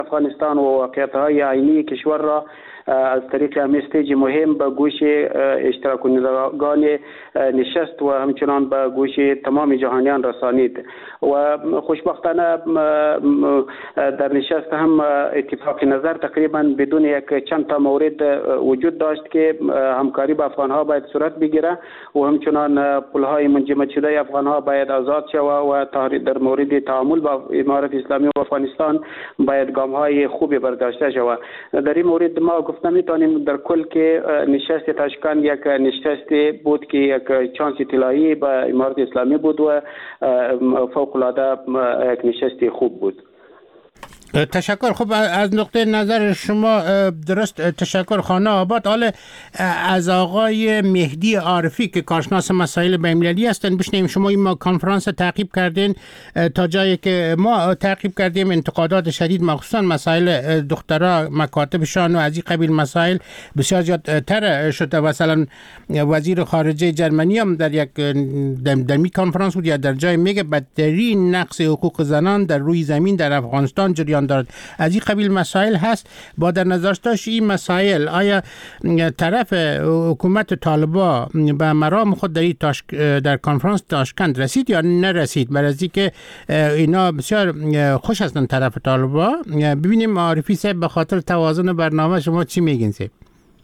افغانستان و واقعیت‌های عینی کشور را از طریق استیج مهم به گوش اشتراک کنندگان نشست و همچنان به گوش تمام جهانیان رسانید و خوشبختانه در نشست هم اتفاق نظر تقریبا بدون یک چند تا مورد وجود داشت که همکاری با افغان‌ها باید صورت بگیره و همچنان پل‌های منجمد شده افغان‌ها باید آزاد شود و در مورد تعامل با امارت اسلامی و افغانستان باید گام‌های خوبی برداشته شود. در این مورد ما گفتم میتونیم در کل که نشست تاشکند یک نشست بود که یک چانس طلایی با امارت اسلامی بود و فوق العاده یک نشست خوب بود. تشکر. خب از نقطه نظر شما درست تشکر خانه آباد. حالا از آقای مهدی عارفی که کارشناس مسائل بین‌المللی هستند بشنویم. شما این کنفرانس تعقیب کردین تا جایی که ما تعقیب کردیم انتقادات شدید مخصوصا مسائل دخترها مکاتبشان و از این قبیل مسائل بسیار زیادتر شده. مثلا وزیر خارجه جرمنی هم در یک در می کنفرانس بود یا در جای میگه بدترین نقض حقوق زنان در روی زمین در افغانستان جریان دارد. از این قبیل مسائل هست. با در نظر داشت این مسائل آیا طرف حکومت طالبان به مرام خود در کنفرانس تاشکند رسید یا نرسید؟ برای از اینکه اینا بسیار خوش هستند طرف طالبان. ببینیم عارفی صاحب به خاطر توازن برنامه شما چی میگین صاحب؟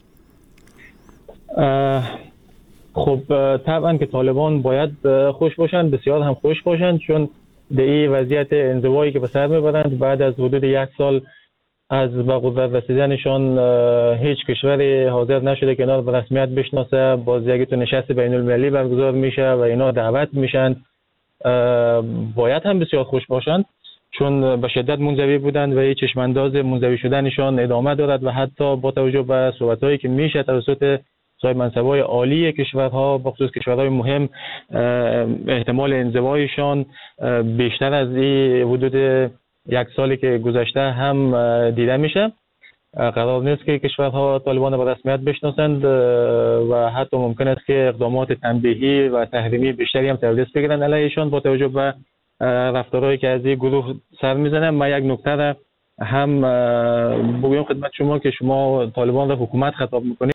خب طبعا که طالبان باید خوش باشند، بسیار هم خوش باشند، چون در این وضعیت انزوایی که به سر میبرند بعد از حدود 1 سال از به قدرت رسیدنشان هیچ کشوری حاضر نشده که اینا به رسمیت بشناسه. باز یک نشست بین المللی برگزار میشه و اینا دعوت میشن. باید هم بسیار خوش باشند چون به شدت منزوی بودند و چشم انداز منزوی شدنشان ادامه دارد و حتی با توجه به صحبت‌هایی که میشه توسط صاحب منصب‌های عالی کشورها بخصوص کشورهای مهم احتمال انزوایشان بیشتر از این حدود 1 سالی که گذشته هم دیده میشه. قرار نیست که کشورها طالبان به رسمیت بشناسند و حتی ممکن است که اقدامات تنبیهی و تحریمی بیشتری هم در دست بگیرند علیهشان با توجه به رفتارهایی که از این گروه سر میزنه. ما یک نکته را هم بگویم خدمت شما که شما طالبان را حکومت خطاب میکنید.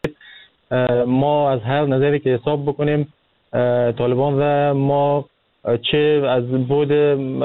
ما از هر نظری که حساب بکنیم طالبان را ما چه از بود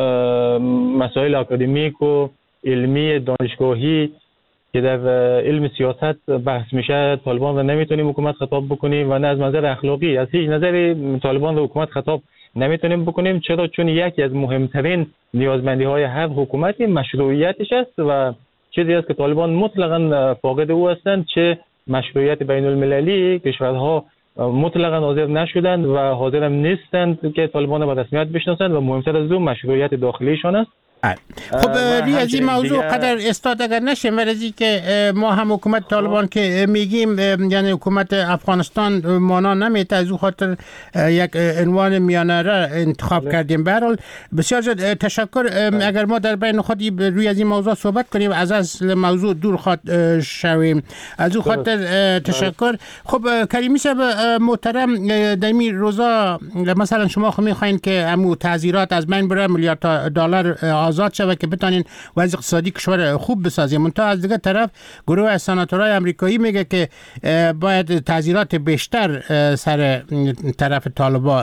مسائل اکادمیک و علمی دانشگاهی که در علم سیاست بحث میشه طالبان را نمیتونیم حکومت خطاب بکنیم و نه از منظر اخلاقی از هیچ نظری طالبان را حکومت خطاب نمیتونیم بکنیم. چرا؟ چون یکی از مهمترین نیازمندی های هر حکومتی مشروعیتش است و چیزی است که طالبان مطلقاً فاقد او هستند. چه مشروعیت بین المللی کشورها مطلقاً حاضر نشدند و حاضر هم نیستند که طالبان را به رسمیت بشناسند و مهمتر از اون مشروعیت داخلیشان است. خب از این موضوع قدر استاد اگر نشه مرزی که ما هم حکومت طالبان که میگیم یعنی حکومت افغانستان مانا نمیته از او خاطر یک عنوان میانه را انتخاب کردیم. به هر حال بسیار تشکر. اگر ما در بین خودی روی از این موضوع صحبت کنیم از اصل موضوع دور خواهد شویم. از او خاطر تشکر. خب کریمی صاحب محترم در این روزا مثلا شما خب میخواین که امو تعزیرات از بین بره میلیارد دلار آزاد شود که بتونین وضع اقتصادی کشور خوب بسازیم. منتها از دیگه طرف گروه از سناتورهای آمریکایی میگه که باید تعزیرات بیشتر سر طرف طالبان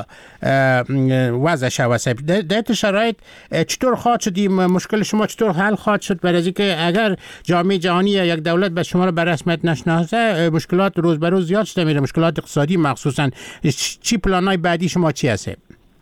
وضع شود. در شرایط چطور خواهد شد مشکل شما چطور حل خواهد شد؟ برای اینکه اگر جامعه جهانی یا یک دولت به شما رو به رسمیت نشناسه مشکلات روز به روز زیاد شده میره، مشکلات اقتصادی مخصوصا. چی پلانای بعدی شما چی هست؟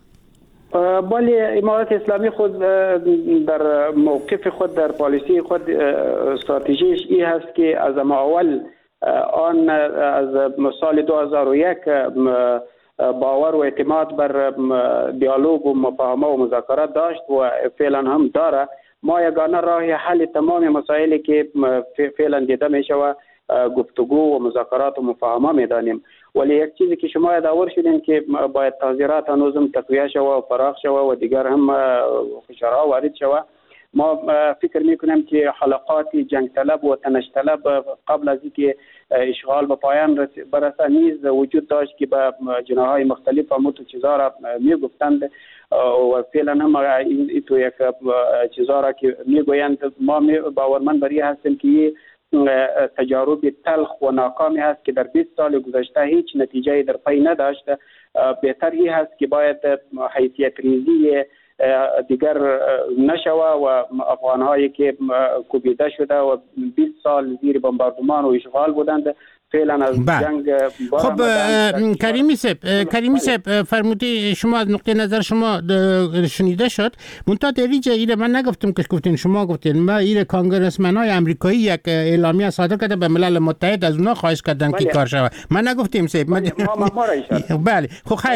بله امارت اسلامی خود در موقف خود در پالیسی خود استراتژیش این هست که از اول آن از سال 2001 باور و اعتماد بر دیالوگ و مفاهمه و مذاکرات داشت و فعلا هم داره. ما یگانه راه حل تمام مسائلی که فعلا دیده میشه و گفتگو و مذاکرات و مفاهمه میدانیم. ولی یک چیزی که شما یادآور شدین که باید تعزیرات هنوزم تقویه شود و فراخ شود و دیگر هم فشارها وارد شود. ما فکر میکنیم که حلقات جنگ طلب و تنش طلب قبل از اینکه اشغال به پایان برسه نیز وجود داشت که به جناحهای مختلف همون چیزها را میگفتند و فعلا هم این تو یک چیزا را که میگویند ما باورمند بر این هستیم که تجارب تلخ و ناکامی هست که در 20 سال گذشته هیچ نتیجه در پی نداشت. بهتر این هست که باید حیثیت ریزی دیگر نشوه و افغانهایی که کوبیده شده و 20 سال زیر بمباردمان و اشغال بودند فعلا از جنگ. خب کریمی صاحب فرمودی شما از نقطه نظر شما شنیده شد. منتها در اینجا من نگفتم که گفتین، شما گفتین. ما این کانگرسمن‌های آمریکایی یک اعلامیه صادر کرده به ملل متحد، از اونها خواهش کردن که کار شود. من نگفتیم صاحب. بله خب خیر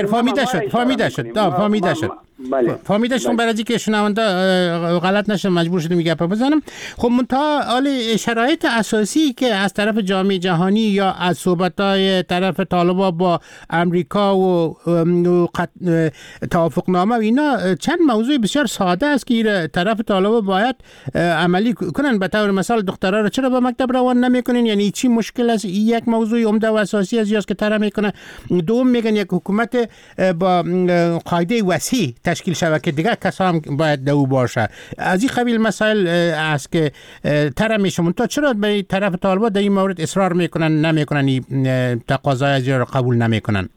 فهمیده شد برای اینکه شنونده غلط نشه مجبور شدم گپ بزنم. خب منتها حالی شرایط اساسی که از طرف جامعه جهانی یا از صحبت‌های طرف طالبان با امریکا و توافقنامه و اینا چند موضوع بسیار ساده است که طرف طالبان باید عملی کنن. به طور مثال دخترها رو چرا به مکتب روان نمیکنین؟ یعنی چی مشکل است؟ یک موضوع عمده و اساسی از یاست که طرح میکنه. دوم میگن یک حکومت با قاعده وسیع تشکیل شود که دیگر کسا هم باید دو باشه. از این قبیل مسائل است که طرح میشه. منتها چرا به طرف طالبان در این مورد اصرار میکنن نمیکنن، تقاضای از رو قبول نمیکنن؟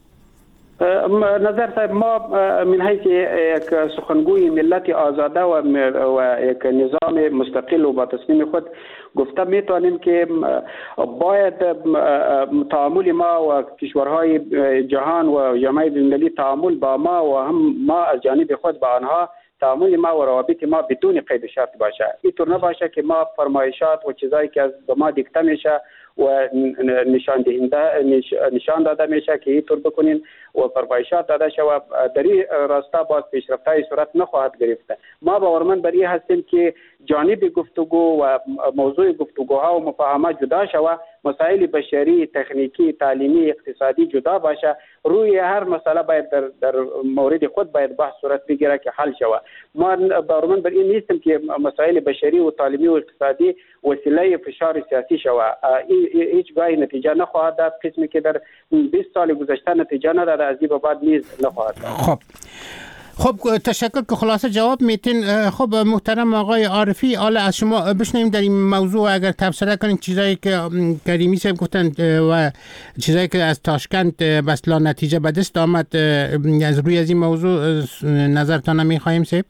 نظر صاحب ما من حیث یک سخنگوی ملت آزاده و یک نظام مستقل و با تصمیم خود گفته میتونیم که باید تعامل ما و کشورهای جهان و جامعه بین‌المللی تعامل با ما و هم ما از جانب خود با آنها تعامل ما و روابط ما بدون قید شرط باشه. اینطور نباشه که ما فرمایشات و چیزایی که از ما دیکته میشه و نشان داده میشه که اینطور بکنین و فرمایشات داده شود در این راستا باز پیشرفت‌های صورت نخواهد گرفته. ما باورمند بر این هستیم که جانب گفتگو و موضوع گفتگوها و مفاهمات جدا شود، مسائل بشری، تکنیکی، تعلیمی، اقتصادی جدا باشه. روی هر مسئله باید در مورد خود باید بحث صورت بگیره که حل شود. ما باورمند بر این نیستیم که مسائل بشری و تعلیمی و اقتصادی وسیله فشار سیاسی شود. هیچ گاهی نتیجه نخواهد داد، قسمی که در 20 سال گذشته نتیجه نداده از این بعد نیز نخواهد داد. خب تشکر که خلاصه جواب میتین. خب محترم آقای عارفی، حالا از شما بشنویم در این موضوع اگر تبصره کنید چیزایی که کریمی صاحب گفتن و چیزایی که از تاشکند بسلا نتیجه به دست آمد، از روی از این موضوع نظرتان میخواهیم صاحب.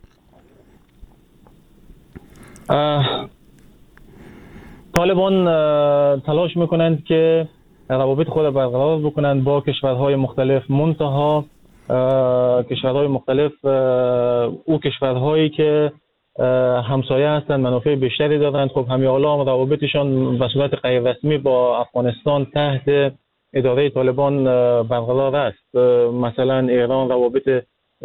طالبان تلاش میکنند که روابط خود برقرار بکنند با کشورهای مختلف، منتها کشورهای مختلف او کشورهایی که همسایه هستند منافع بیشتری دارند. خب همین حالا هم روابطشان به صورت غیر رسمی با افغانستان تحت اداره طالبان برقرار است. مثلا ایران روابط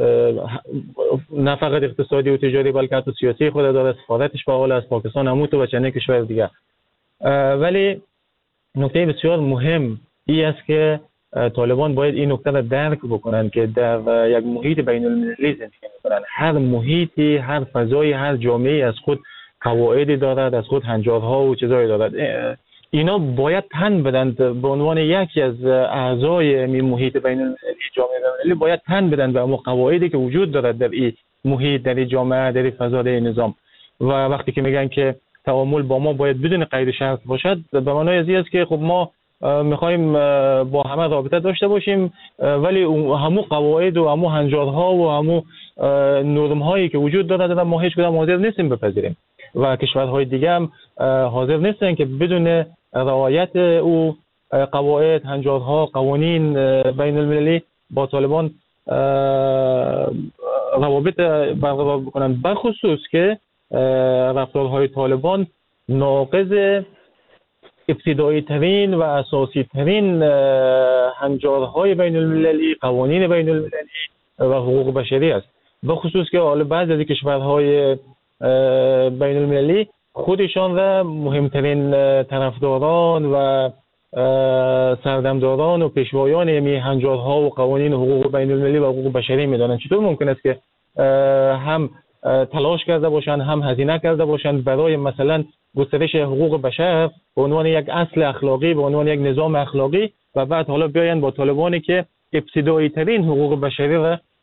نه فقط اقتصادی و تجاری بلکه حتی سیاسی خود داره، سفارتش فعال است، پاکستان هم و چند کشور دیگر. ولی نکته بسیار مهم این است که طالبان باید این نکته را درک بکنند که در یک محیط بین المللی زندگی میکنند. هر محیطی، هر فضایی، هر جامعه‌ای از خود قواعدی دارد، از خود هنجارها و چیزایی دارد. اینا باید تن بدند به عنوان یکی از اعضای این محیط بین المللی، جامعه بین المللی باید تن بدند به اون قواعدی که وجود دارد در این محیط، در این جامعه، در این فضا، در این نظام. و وقتی که میگن که تعامل با ما باید بدون قید شرط باشد، به معنای از این است که خب ما میخوایم با همه رابطه داشته باشیم، ولی همو قواعد و همو هنجارها و همو نرم هایی که وجود دارد ما هیچ کدام حاضر نیستیم بپذیریم و کشورهای دیگه هم حاضر نیستن که بدون رعایت او قواعد، هنجارها، قوانین بین المللی با طالبان روابط برقرار بکنند. بخصوص که رفتارهای طالبان ناقض ابتدایی ترین و اساسی ترین هنجارهای بین المللی، قوانین بین المللی و حقوق بشری است. بخصوص که حالا بعضی از کشورهای بین المللی خودشان را مهمترین طرفداران و سردمداران و پیشوایان این هنجارها و قوانین حقوق بین المللی و حقوق بشری میدانند. چطور ممکن است که هم تلاش کرده باشند، هم هزینه کرده باشند برای مثلا گسترش حقوق بشر به عنوان یک اصل اخلاقی، به عنوان یک نظام اخلاقی، و بعد حالا بیاین با طالبانی که ابتدایی ترین حقوق بشری را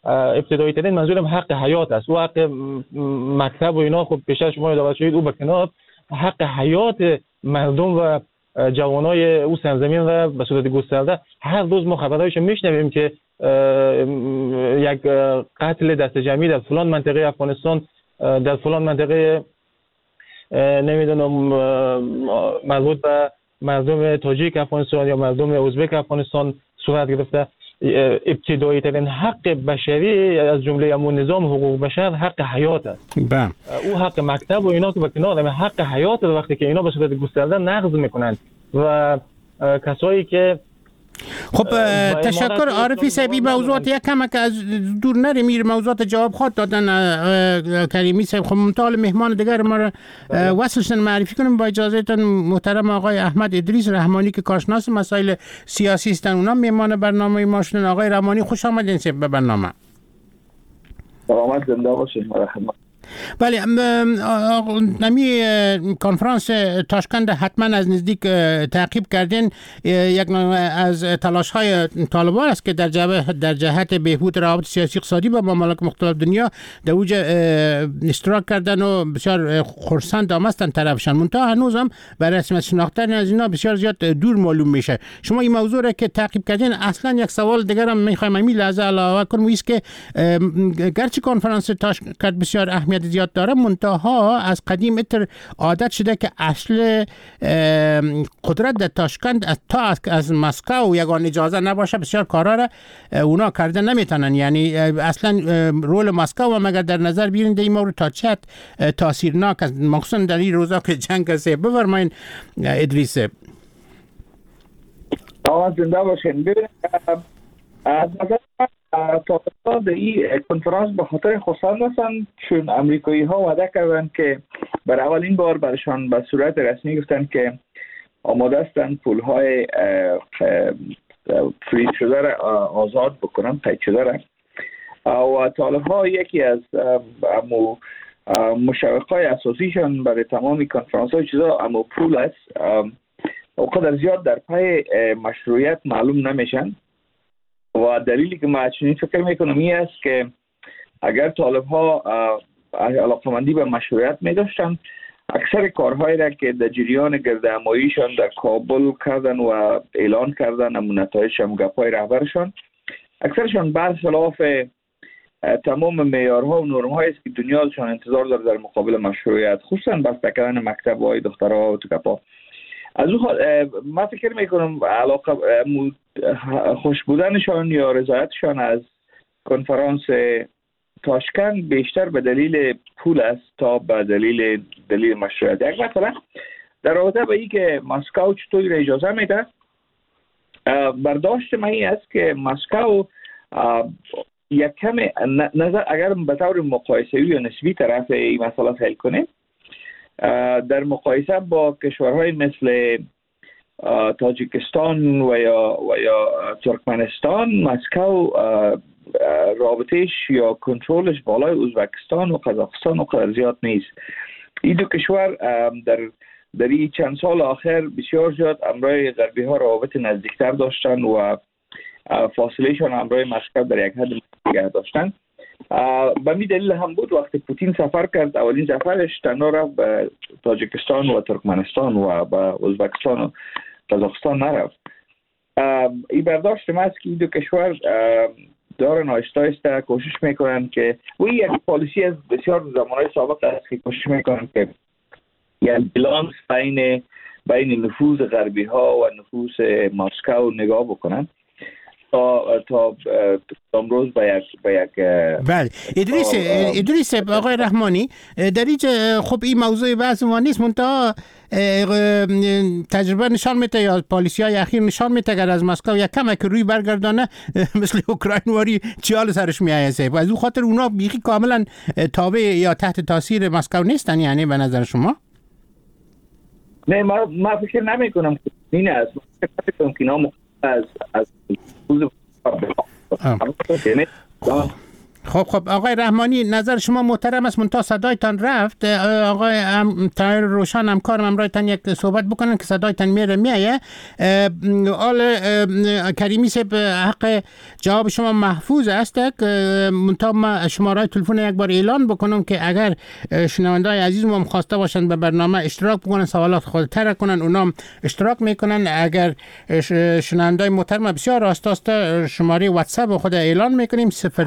ابتدایی ترین منظورم حق حیات است. و حق مکتب و اینا خب پیش شما یادآور شدید او به کنار، حق حیات مردم و جوانای او سرزمین و به صورت گسترده هر روز ما خبرهایش میشنویم که یک قتل دست جمعی در فلان منطقه افغانستان، در فلان منطقه نمیدونم مربوط به مردم تاجیک افغانستان یا مردم ازبک افغانستان صورت گرفته. ابتدایی ترین حق بشری از جمله امون نظام حقوق بشر حق حیات است. او حق مکتب و اینا که به کنار، حق حیات وقتی که اینا به صورت گسترده نقض میکنند و کسایی که خب تشکر عارفی صاحبی. موضوعات یک کم که از دور نریم، میر موضوعات جواب خواهد دادن کریمی صاحب. خب ممتال مهمان دیگر ما را وصلشن معرفی کنیم با اجازهتون. محترم آقای احمد ادریس رحمانی که کارشناس مسائل سیاسی هستند، اونا مهمان برنامه ما شدن. آقای رحمانی خوش آمدین به برنامه. سلامت زنده باشید. بله، نمی کنفرانس تاشکند حتما از نزدیک تعقیب کردین. یک از تلاش های طالبان است که در جهت بهبود روابط سیاسی اقتصادی با ممالک مختلف دنیا در اوج اشتراک کردن و بسیار خرسند آمدن طرفشان. منتها هنوز هم برای رسمیت شناختن از اینا بسیار زیاد دور معلوم میشه. شما این موضوع را که تعقیب کردین، اصلا یک سوال دیگر هم میخوایم همین لحظه علاوه کنم، است که گرچه کنفرانس تاشکند بسیار اهمیت زیاد داره، منتها از قدیم عادت شده که اصل قدرت در تاشکند تا از مسکو یگان اجازه نباشه بسیار کارا را اونا کردن نمیتونن. یعنی اصلا رول مسکو و مگر در نظر بگیرید این مورد تا چه تاثیرناک است، مخصوصا در این روزا که جنگ است. بفرمایید ادریس. آواز زنده باشین. ببینید از نظر طالبان در این کنفرانس به خاطر خرسند هستند چون امریکایی ها وعده کردند که برای اولین بار برشان به صورت رسمی گفتند که آماده هستند پول های فریز شده را آزاد بکنند، قید شده را. و طالب ها یکی از مشوق های اساسیشان برای تمام کنفرانس های چیزا اما پول است. اونقدر زیاد در پای مشروعیت معلوم نمیشن و دلیلی که ما چنین فکر میکنم این است که اگر طالب ها علاقمندی به مشروعیت میداشتن، اکثر کارهایی را که در جریان گردهماییشان در کابل کردن و اعلان کردن، امون نتایج هم گپای رهبرشان، اکثرشان برخلاف تمام معیارها و نرم‌هایی است که دنیا ازشان انتظار داره در مقابل مشروعیت، خصوصا بسته کردن مکتب‌های دخترها و توکپا. از اون ما فکر میکنم علاقه خوش بودنشان یا رضایتشان از کنفرانس تاشکند بیشتر به دلیل پول است تا به دلیل مشروعیت. یک مثلا در رابطه با این که مسکو چطور اجازه میده، برداشت من این است که مسکو یک کم نظر اگر به طور مقایسه‌ای یا نسبی طرف این مسئله حل کنه، در مقایسه با کشورهای مثل تاجیکستان و یا ترکمنستان، مسکو رابطش یا کنترلش بالای ازبکستان و قزاقستان و قدر زیاد نیست. این دو کشور در این چند سال آخر بسیار زیاد امرای غربی ها روابط نزدیکتر داشتن و فاصله شان امرای مسکو در یک حد نگه داشتن. به می دلیل هم بود وقتی پوتین سفر کرد، اولین سفرش تنها رفت به تاجیکستان و ترکمنستان و به ازبکستان و قزاقستان نرفت. این برداشت ما است که این دو کشور دارن آهسته کوشش میکنن که و یک پالیسی از بسیار زمانهای سابق است که کوشش میکنن که یک بالانس بین نفوذ غربی ها و نفوذ مسکو نگاه بکنن تا امروز به یک بله. ادریس آقای رحمانی، در اینجا خب این موضوع بحث ما نیست، منتها تجربه نشان میده یا پالیسی های اخیر نشان میده اگر از مسکو یک کمک روی برگردانه مثل اوکراین واری چیال سرش میایسه و از اون خاطر اونا بیخی کاملا تابع یا تحت تاثیر مسکو نیستن. یعنی به نظر شما؟ نه، ما فکر نمی کنم که این است. فکر کنم که اینا از خب آقای رحمانی، نظر شما محترم است. منتها صدایتان رفت. آقای طاهر روشن همکارم همراهتان یک صحبت بکنن که صدایتان میایه. آل کریمی صاحب، حق جواب شما محفوظ است. منتها ما شماره تلفن یک بار اعلان بکنم که اگر شنوندای عزیز ما خواسته باشند به برنامه اشتراک بکنن، سوالات خود طرح کنن، اونام اشتراک میکنن. اگر شنوندای محترم بسیار راست شماره واتساپ خود اعلان میکنیم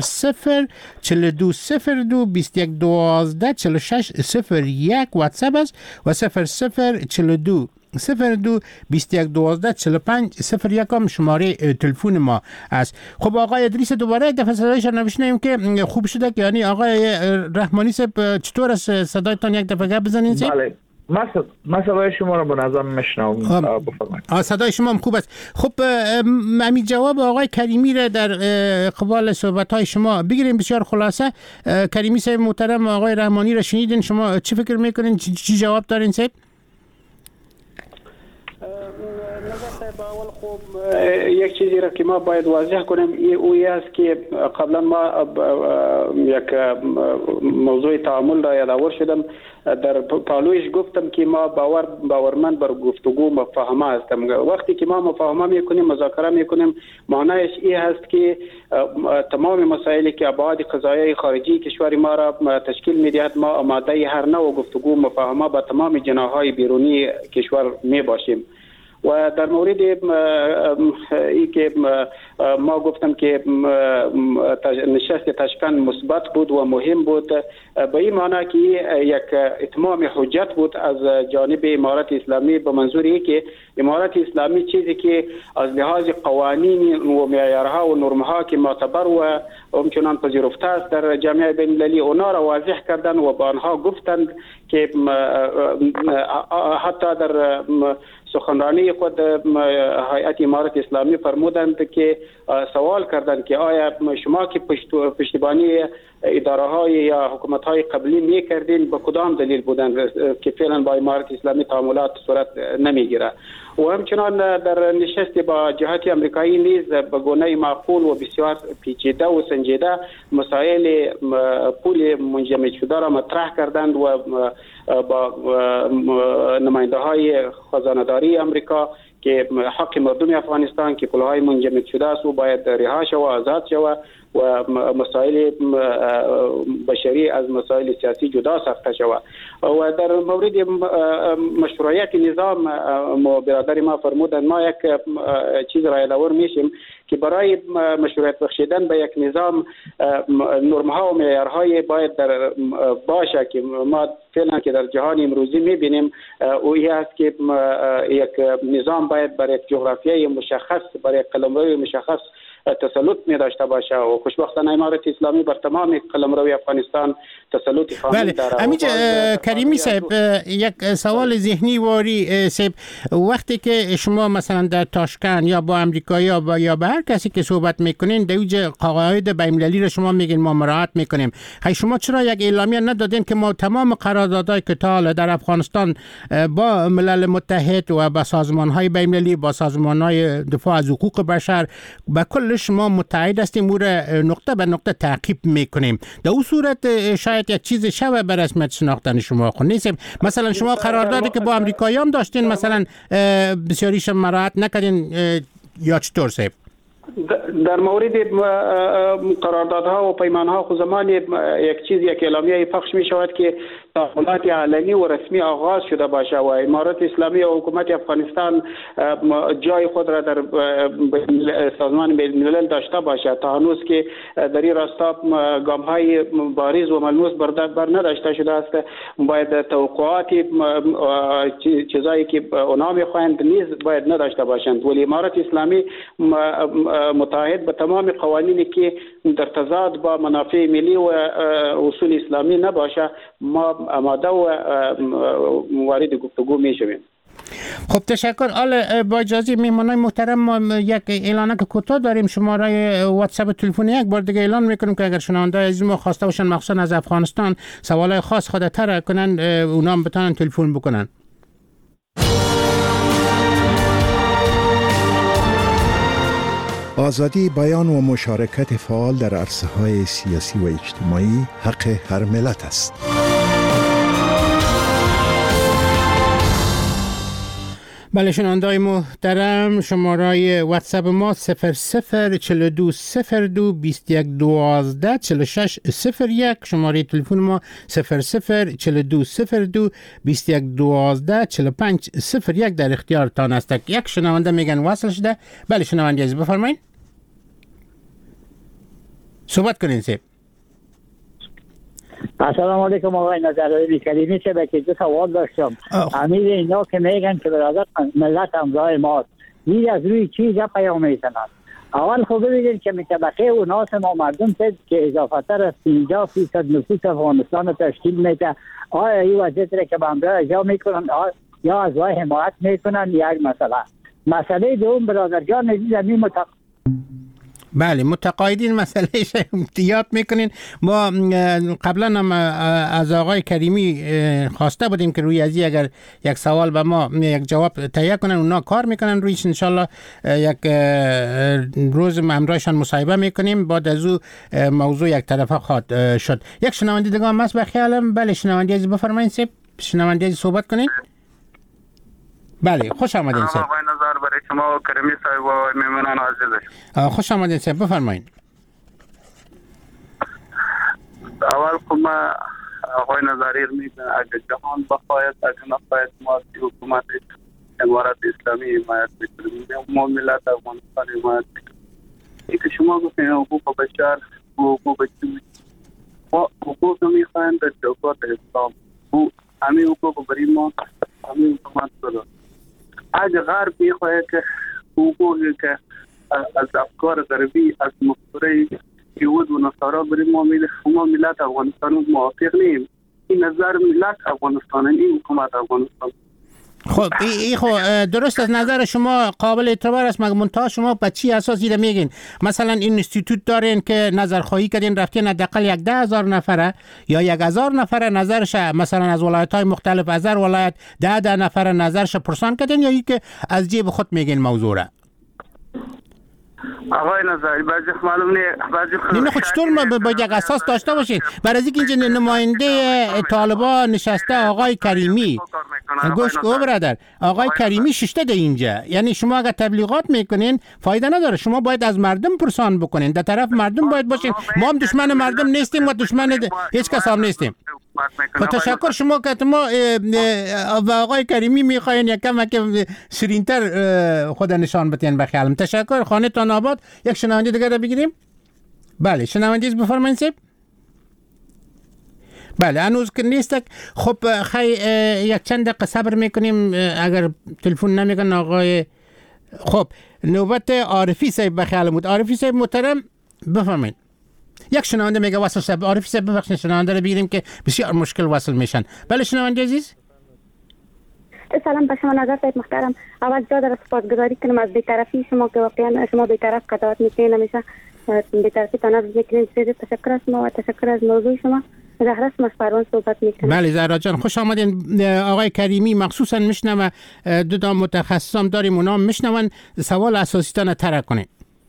00420221124601 واتساپ است و 00420221124501 هم شماره تلفن ما است. خب آقای ادریس دوباره یک دفعه صدایش رو نمیشنیم که خوب شده که یعنی آقای رحمانی صاحب چطور است صدایتان یک دفعه گپ بزنین؟ بله من صدای شما رو به نظر میشنوم. بفرمایید. صدای شما هم خوب است. خب همین جواب آقای کریمی را در قبال صحبت‌های شما بگیریم بسیار خلاصه. کریمی صاحب محترم آقای رحمانی را شنیدین، شما چی فکر میکنین؟ چی جواب دارین صاحب؟ اول خوب یک چیزی را که ما باید واضح کنیم این است که قبلا ما یک موضوع تعامل را یادآور شدم، در پالویش گفتم که ما باورمند بر گفتگو مفاهمه هستم. وقتی که ما مفاهمه میکنیم، مذاکره میکنیم، معنیش این هست که تمام مسائلی که ابعاد قضایای خارجی کشور ما را تشکیل میدهد ما آماده هر نوع گفتگو مفاهمه با تمام جناحهای بیرونی کشور می باشیم. و در مورد ای که ما گفتم که نشست تاشکند مثبت بود و مهم بود، به این معنی که یک اتمام حجت بود از جانب امارت اسلامی، به منظوری که امارت اسلامی چیزی که از لحاظ قوانین و معیارها و نرمها که معتبر و همچنان پذیرفته است در جامعه بین المللی، اونا را واضح کردن و با آنها گفتند که حتی در سخنرانی خود هیئت امارت اسلامی فرمودند که سوال کردند که آیا شما که پشتیبانی اداره های یا حکومت های قبلی می کردین به کدام دلیل بودند که فعلا با امارت اسلامی تعاملات صورت نمیگیره. و همچنان در نشست با جهات امریکایی نیز به گونه معقول و بسیار پیچیده و سنجیده مسائل پول منجمد شده را مطرح کردند و با نماینده های خزانه‌داری امریکا که حق مردم افغانستان که پولهای منجمد شده است و باید رها شود و آزاد شود و مسائل بشری از مسائل سیاسی جدا ساخته شود. و در مورد مشروعیت نظام برادر ما فرمودند، ما یک چیز را یادآور میشیم که برای مشروعیت بخشیدن به یک نظام نرم‌ها و معیارهای باید در باشه که ما فعلا که در جهان امروزی میبینیم او این است که یک نظام باید برای جغرافیای مشخص، برای قلمروی مشخص تسلط می داشته باشه و خوشبختانه امارت اسلامی بر تمام قلمروی افغانستان تسلط کامل داره. همینجا کریمی صاحب یک سوال ذهنی واری صاحب، وقتی که شما مثلا در تاشکند یا با امریکایی یا با هر کسی که صحبت میکنین در قواعد بین‌المللی را شما میگین ما مراعات میکنیم، شما چرا یک اعلامیه ندادین که ما تمام قراردادهای که تا حالا در افغانستان با ملل متحد و با سازمان‌های بین‌المللی، با سازمان‌های دفاع از حقوق بشر با کل شما متحد هستیم و نقطه به نقطه تعقیب میکنیم؟ در اون صورت شاید یک چیز شبه به رسمیت شناختن شما خود نیست. مثلا شما قراردادی که با امریکایی هم داشتین مثلا بسیاریش مراعات نکردین یا چطور صاحب؟ در مورد قراردادها و پیمانها خود زمان یک چیز یک اعلامیه پخش می شود که تعاملات علنی و رسمی آغاز شده باشه و امارت اسلامی و حکومت افغانستان جای خود را در سازمان بین الملل داشته باشه. تا هنوز که در این راستا گام‌های بارز و ملموس بر نداشته شده است. باید توقعات چیزایی که اونا می‌خواهند نیز باید نداشته باشند، ولی امارت اسلامی متعهد به تمام قوانینی که در تضاد با منافع ملی و اصول اسلامی نباشه ما آماده و وارد گفتگو میشویم. خب تشکر. حالا با اجازه میهمانای محترم ما یک اعلانه که کوتاه داریم، شماره واتساپ تلفن یک بار دیگه اعلان میکنیم که اگر شنونده‌های عزیز ما خواسته باشن مخصوصا از افغانستان سوالای خاص خود طرح کنن اونا هم بتونن تلفن بکنن. آزادی بیان و مشارکت فعال در عرصه‌های سیاسی و اجتماعی حق هر ملت است. بله شنونده‌های محترم، شماره واتساپ ما 00422221124601، شماره تلفن ما 00422221124501 در اختیارتان است. یک شنونده میگن وصل شده. بله شنونده عزیز بفرمایید. صحبت کنین سیب. السلام علیکم آقای نظری کریمی. چه که دو سوال داشتم. امیر اینا که میگن که برادر ملت همراه ماست، این از روی چیز پیام میزنن. اول خوب ببینید که طبقه و ناس ما مردم که اضافه تر از 50% نفوس افغانستان تشکیل میده، آیا این وضعیت را که به همراه اجرا میکنن یا از وای حمایت میکنن؟ یک مسئله دوم برادر جان عزیز زمین بله متقاعدین مسئله یاد میکنین. ما قبلا هم از آقای کریمی خواسته بودیم که روی ازی اگر یک سوال به ما یک جواب تهیه کنن، اونا کار میکنن رویش. انشالله یک روز همراهشان مصاحبه میکنیم، بعد از او موضوع یک طرفه خواهد شد. یک شنونده دیگه هم هست به خیالم. بله شنونده عزیز بفرمایید سیب. شنونده عزیز صحبت کنین. بله خوش آمدین سیب. آقای نظر برای شما و کریمی صاحب و میمونان عزیزش. خوش آمدین سیب بفرمایید. اول ما آقای نظری میگن اگر جهان بخواید اگر نخواید ما حکومت امارات اسلامی حمایت میکنیم، ما ملت افغانستان حمایت میکنیم. این که شما گفتین حقوق بشر و حقوق بشری، حقوق میخواین در چوکات اسلام، همین حقوق برای ما همین حکومت بده. اگر غرب میخواهد که حقوقی که از افکار غربی از مفکوره یهود و نصارا برای ما ملت افغانستان موافق نیم. این نظر ملت افغانستان، این حکومت افغانستان. خب این درست از نظر شما قابل اعتبار است، مگر منتها شما به چی اساسی را میگین؟ مثلا این اینستیتوت دارین که نظرخواهی کردین رفتین حداقل 10,000 نفره یا 1,000 نفره نظرش مثلا از ولایت‌های مختلف از هر ولایت 10 نفره نظرش پرسان کردین، یا که از جیب خود میگین موضوع را؟ آقای نظری بعضی معلوم نه خود چطور ما با یک اساس داشته باشین؟ برای اینکه نماینده طالبان نشسته آقای کریمی، گوش کو برادر، آقای کریمی ششته ده اینجا. یعنی شما اگر تبلیغات میکنین فایده نداره، شما باید از مردم پرسان بکنین، در طرف مردم باید باشین. ما هم دشمن مردم نیستیم و دشمن هیچ کس هم نیستیم. با تشکر شما که ما و آقای کریمی میخواین یکم که شیرین‌تر خود نشان بدین به خیالم. تشکر. خانه تان آباد. یک شنونده دیگر رو بگیریم. بله شنونده بفرمایید سیب. بله هنوز که نیست. خب یک چند دقیقه صبر میکنیم اگر تلفن نمیگن آقای. خب نوبت عارفی صاحب به خیالم بود. عارفی صاحب محترم بفرمایید. یک شنونده میگه وصل صاحب. عارفی صاحب ببخشید شنونده رو بگیریم که بسیار مشکل وصل میشن. بله شنونده عزیز. سلام به شما نظر صاحب محترم. اول جا در سپاسگزاری کنم از بی‌طرفی شما که واقعا شما بی‌طرف قضاوت میکنین، همیشه بی‌طرفی تنظیم میکنین. تشکر از شما و تشکر از موضوع شما. زهرا از پروان صحبت میکنم. بله زهرا جان خوش آمدین. آقای کریمی مخصوصا میشنوه، دو تا متخصصام داریم اونا میشنون، سوال اساسی تان طرح کنین.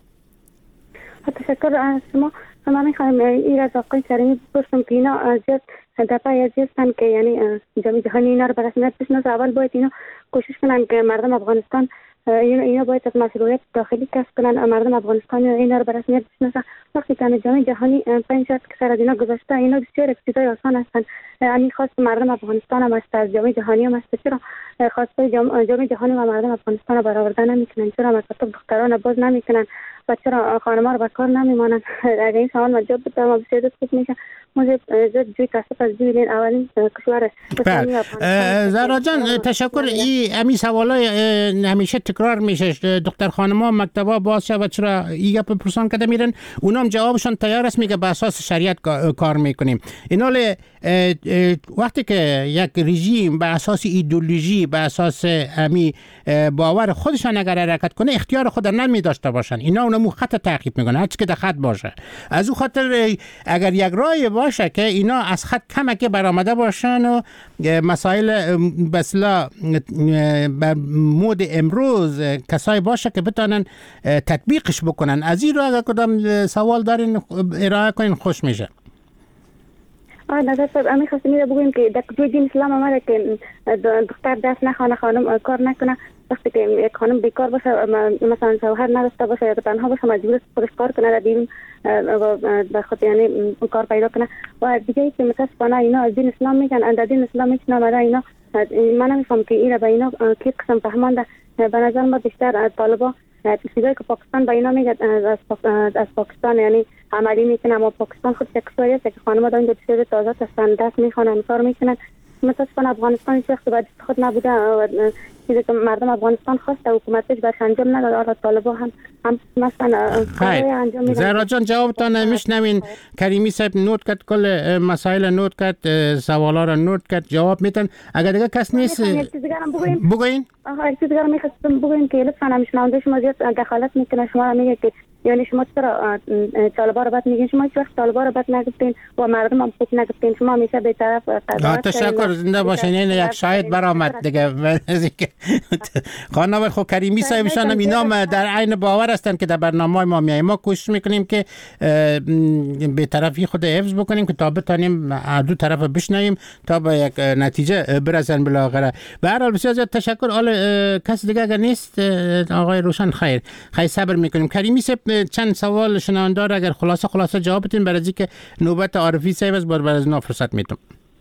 تشکر از شما. ما میخوایم این از آقای کریمی بپرسم که اینا زیاد دفعه هستن که یعنی جامعه جهانی اینا رو به رسمیت بشناسه. اول باید اینا کوشش کنن که مردم افغانستان اینا باید از مسئولیت داخلی کسب کنن، مردم افغانستان اینا رو به رسمیت بشناسه. وقتی که جامعه جهانی 5 سال که سر از اینا گذشته، اینا بسیار چیزای آسان هستن. یعنی خواست مردم افغانستان هم است، از جامعه جهانی هم است. چرا خواسته جامعه جهانی و مردم افغانستان رو برآورده نمیکنن؟ چرا مکاتب دختران باز نمیکنن و چرا خانم‌ها رو به کار نمیمانن؟ اگر این سوال مجاب بود ما بسیار خوب میشه. ما زیاد جوی کسب از جوی اولین کشور. زهرا جان تشکر. این سوالای همیشه تکرار میشه. دختر خانم‌ها مکتبا باز شد و چرا ایگه پرسان کرده میرن، اونام جوابشون تیار است، میگه به اساس شریعت کار میکنیم. اینال وقتی که یک رژیم به اساس ایدئولوژی به اساس باور خودشان اگر حرکت کنه اختیار خود نمی داشته باشن. اینا معمولا مو خط تعقیب میکنن، هر چی که در خط باشه. از او خاطر اگر یک راهی باشه که اینا از خط کمک برآمده باشن و مسائل بسلا بر مود امروز کسایی باشه که بتونن تطبیقش بکنن. از این راه اگر کدام سوال دارین ارائه کنین خوش میشه. نظر صاحب امی خواستیم بگویم که در کدوم دین اسلام آمده که دختر دست نخوانه، خانم کار نکنه. وقتی که یک خانم بیکار باشه، مثلا شوهر نداشته باشه یا تنها باشه، مجبور است خودش کار کنه در بیرون به خاطر یعنی کار پیدا کنه. و دیگه که متاسفانه اینا از دین اسلام میگن، در دین اسلام هیچ نامده. اینا من نمیفهم که اینا به اینا کی قسم فهمانده. به نظر ما بیشتر طالبا چیزایی که پاکستان به اینا میگه از پاکستان یعنی عملی میکنه، اما پاکستان خود یک کشوری است که خانم‌ها در اینجا بسیار تازه هستند، دست میخوانند، کار میکنند. متاسفانه افغانستان هیچ وقت به دست خود نبوده و چیزی که مردم افغانستان خواسته حکومتش برش انجام نداد. طالبا هم مثلا کارهای انجام میدن. زهرا جان جوابتان میشنوین. کریمی صاحب نوت کرد، کل مسائل نوت کرد، سوالا را نوت کرد، جواب میتن. اگر دیگه کس نیست یک چیز دیگه هم بگویم. یک چیز دیگه میخواستم بگویم که لطفا همیشه شما زیاد دخالت میکنه. شما میگه که یعنی شما چرا طالبا رو بد میگین؟ شما هیچ وقت طالبا رو بد نگفتین و مردم هم خوب نگفتین. شما همیشه به طرف قضاوت. تشکر، زنده باشین. این یک شاهد برآمد دیگه. خانم خب کریمی صاحبشان هم اینا در عین باور هستند که در برنامه ما میایم. ما کوشش میکنیم که به طرفی خود حفظ بکنیم که تا بتونیم دو طرف بشنویم تا به یک نتیجه برسن بالاخره. به هر حال بسیار زیاد تشکر. حالا کس دیگه اگر نیست آقای روشن خیر صبر میکنیم. کریمی صاحب چند سوال شنوندار اگر خلاصه جواب بدین برای اینکه نوبت عارفی صاحب است، بعد از اینا فرصت میتم.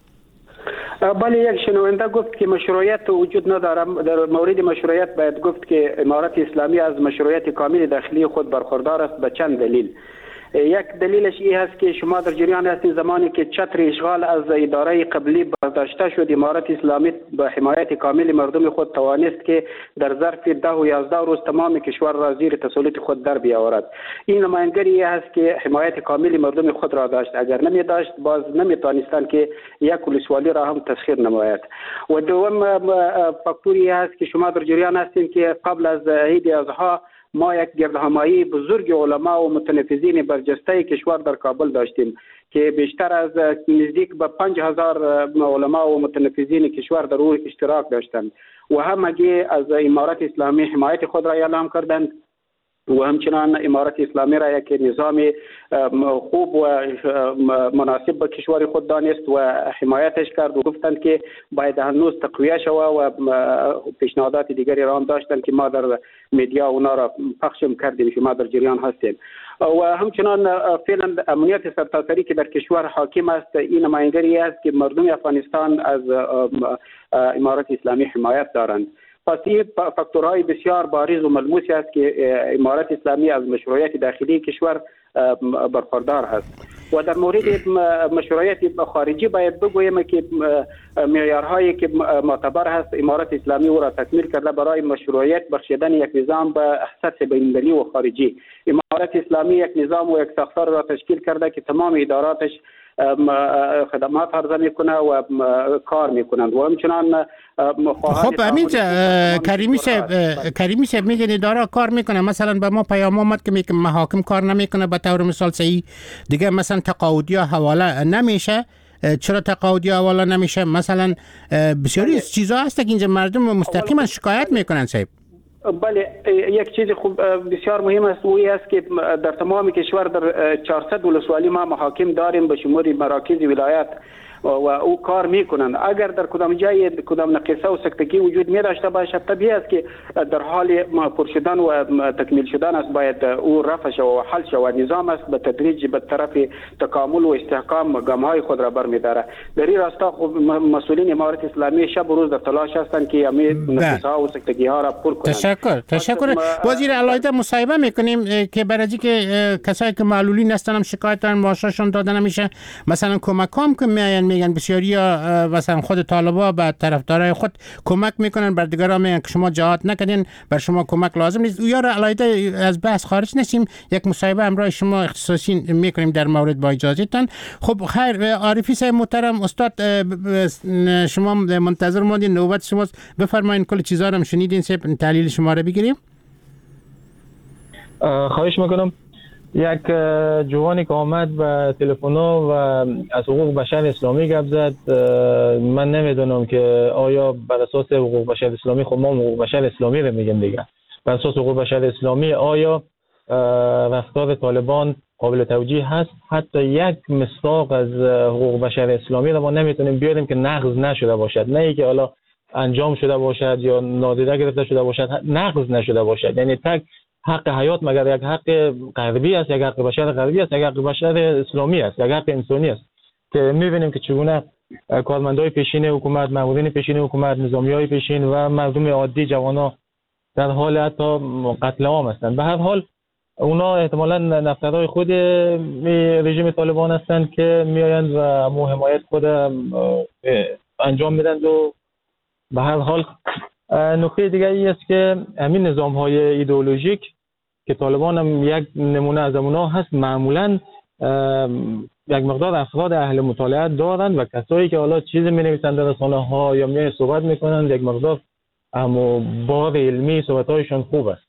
بله، یک شنونده گفت که مشروعیت وجود نداره. در مورد مشروعیت باید گفت که امارت اسلامی از مشروعیت کامل داخلی خود برخوردار است. به چند دلیل. یک دلیلش این هست که شما در جریان هستین زمانی که چتر اشغال از اداره قبلی برداشته شد، امارت اسلامی به حمایت کامل مردم خود توانست که در ظرف 10 و 11 روز تمام کشور را زیر تسلط خود در بیاورد. این نمایندگی است که حمایت کامل مردم خود را داشت. اگر نمی داشت باز نمی توانستند که یک ولسوالی را هم تسخیر نماید. و دوم فاکتوری است که شما در جریان هستین که قبل از عید اضحی ما یک گردهمایی بزرگ علما و متنفذین برجسته کشور در کابل داشتیم که بیشتر از نزدیک به 5000 علما و متنفذین کشور در او اشتراک داشتند و همگی از امارت اسلامی حمایت خود را اعلام کردند و همچنان امارت اسلامی را یک نظام خوب و مناسب به کشور خود دانست و حمایتش کرد و گفتند که باید هنوز تقویه شود و پیشنهادات دیگری را هم داشتند که ما در میدیا اونا را پخش کردیم، شما در جریان هستیم. و همچنان فعلا امنیت سرتاسری که در کشور حاکم است این نمایندگی است که مردم افغانستان از امارت اسلامی حمایت دارند. پس این فاکتورهای بسیار بارز و ملموسی است که امارت اسلامی از مشروعیت داخلی کشور برخوردار هست. و در مورد مشروعیت خارجی باید بگویم که معیارهایی که معتبر هست امارت اسلامی او را تکمیل کرده برای مشروعیت بخشیدن یک نظام به سطح بین‌المللی و خارجی. امارت اسلامی یک نظام و یک ساختار را تشکیل کرده که تمام اداراتش خدمات عرضه میکنه و کار میکنند و همچنان خب امین کریمی صاحب میگن اداره کار میکنه. مثلا به ما پیام آمد که محاکم کار نمیکنه به طور مثال صحیح دیگه، مثلا تقاعدی حواله نمیشه. چرا تقاعدی حواله نمیشه؟ مثلا بسیاری چیزا هست که اینجا مردم مستقیما شکایت میکنن صاحب. بله، یک چیز خوب بسیار مهم است و است که در تمام کشور در 400 ولسوالی ما محاکم داریم به شمول مراکز ولایت و او کار میکنند. اگر در کدام جای کدام نقصه و سکتگی وجود می داشته باشد طبیعی است که در حال پر شدن و تکمیل شدن است، باید او رفع شود و حل شود. نظام است به تدریج به طرف تکامل و استحکام گام‌های خود را برمی‌دارد. در این راستا خب مسئولین امارت اسلامی شب و روز در تلاش هستند که همین نقصه‌ها و سکتگی‌ها را پر کنند. تشکر. وزیر علیحده مصاحبه میکنیم که برای اینکه کسایی که معلولین هستن هم شکایت دارن معاششون داده نمیشه. مثلا کمکام که میگن بسیاری مثلا خود طالبا به طرفدارای خود کمک میکنن، بر دیگران میگن که شما جهاد نکردین، بر شما کمک لازم نیست. یا علیحده از بحث خارج نشیم، یک مصاحبه همراه شما اختصاصی میکنیم در مورد با اجازهتون. خب خیر عارفی صاحب محترم، استاد شما منتظر ماندین، نوبت شماست، بفرمایید. کل چیزا رو شنیدین صاحب، تحلیل شما رو بگیریم. خواهش میکنم. یک جوانی که آمد به تلفن‌ها و از حقوق بشر اسلامی گپ زد، من نمیدونم که آیا بر اساس حقوق بشر اسلامی، خب ما حقوق بشر اسلامی رو میگیم دیگه، بر اساس حقوق بشر اسلامی آیا رفتار طالبان قابل توجیه هست؟ حتی یک مصداق از حقوق بشر اسلامی رو ما نمیتونیم بیاریم که نقض نشده باشد، نه اینکه حالا انجام شده باشد یا نادیده گرفته شده باشد، نقض نشده باشد. یعنی تک حق حیات مگر یک حق غربی است، یک حق بشر غربی است، یک حق بشر اسلامی است، یک حق انسانی است که می‌بینیم که چگونه کارمندای پیشین حکومت، مامورین پیشین حکومت، نظامیای پیشین و مردم عادی، جوانا در حال حتی قتل عام هستند. به هر حال اونا احتمالاً نفرای خود رژیم طالبان هستند که میآیند و مو حمایت خود انجام میدن. و به هر حال نکته دیگه ای است که همین نظام‌های ایدئولوژیک که طالبان هم یک نمونه از اونها هست، معمولاً یک مقدار افراد اهل مطالعه دارند و کسایی که حالا چیزی می‌نویسند در رسانه‌ها یا میان صحبت می‌کنند، یک مقدار اما بار علمی صحبت‌هایشان خوب است.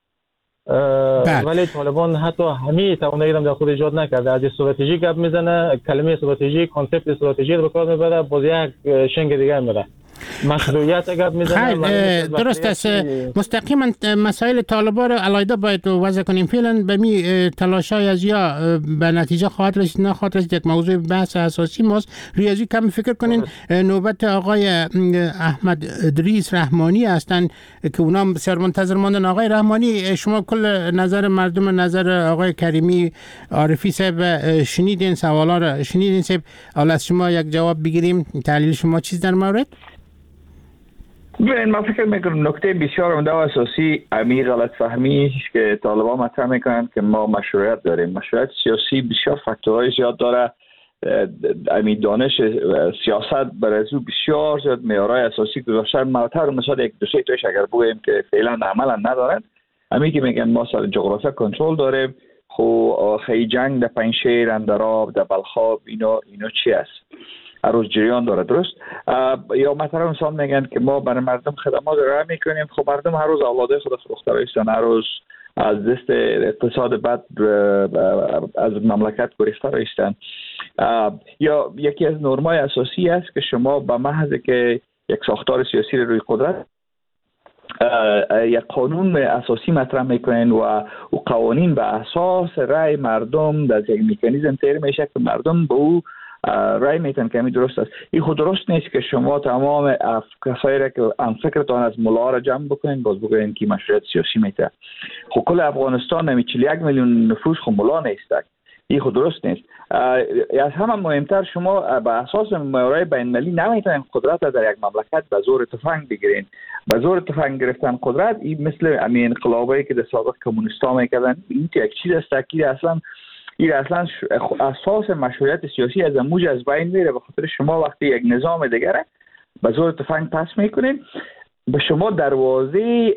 ولی طالبان حتی همین توانایی را در خود ایجاد نکرده. از استراتژی گپ میزنه، کلمه استراتژی، کانسپت استراتژی رو به کار میبره، باز یک شنگ دیگه میبره. مشروعیت اگر میزنه درست است. مستقیما مسائل طالبان رو علیحده باید وضع کنیم. فعلا به می تلاشای از یا به نتیجه خواهد رسید نه خواهد رسید، یک موضوع بحث اساسی ماست. ریاضی کم فکر کنین نوبت آقای احمد ادریس رحمانی هستند که اونا بسیار منتظر ماندن. آقای رحمانی، شما کل نظر مردم، نظر آقای کریمی عارفی صاحب شنیدین، سوالا رو شنیدین صاحب، حالا از شما یک جواب بگیریم. تحلیل شما چیز در مورد؟ ببین، من فکر میکنم نکته بسیار عمده و اساسی امیر غلط فهمی که طالبان مطرح میکنن که ما مشروعیت داریم. مشروعیت سیاسی بسیار فاکتورهای زیاد داره. امیر دانش سیاست برای او بسیار زیاد معیارهای اساسی گذاشتن. مطرح مثلا یک دو سه تاش اگر بگویم که فعلا عملا ندارن. امیر که میگن ما سر جغرافیا کنترل داریم، خو خی جنگ در پنجشیر، اندراب، در بلخاب، اینا چی است؟ هر روز جریان داره، درست؟ یا مثلا انسان میگن که ما برای مردم خدمات ارائه میکنیم. خب مردم هر روز اولاده خود فروخته رایستن، هر روز از دست اقتصاد بد از مملکت گریخته رایستن. یا یکی از نرمای اساسی است که شما به محض که یک ساختار سیاسی روی قدرت یک قانون اساسی مطرح میکنین و قوانین به اساس رای مردم در یک مکانیزم تیر میشه که مردم به او رای میتن که همین درست است. این خود درست نیست که شما تمام کسایی را که فکرتان از ملا را جمع بکنین باز بگوین که مشروعیت سیاسی میته. خب کل افغانستان همی 41 میلیون نفوس خب ملا نیست. این خود درست نیست. از همه مهمتر شما به اساس معیارهای بین‌المللی نمیتونین قدرت را در یک مملکت به زور تفنگ بگیرین. به زور تفنگ گرفتن قدرت این مثل همین انقلابایی که در سابق کمونیستا میکردن، این یک چیز است که اصلا اساس مشروعیت سیاسی از موج از بین میره. به خاطر شما وقتی یک نظام دیگره به زور تفنگ پس میکنین، به شما دروازه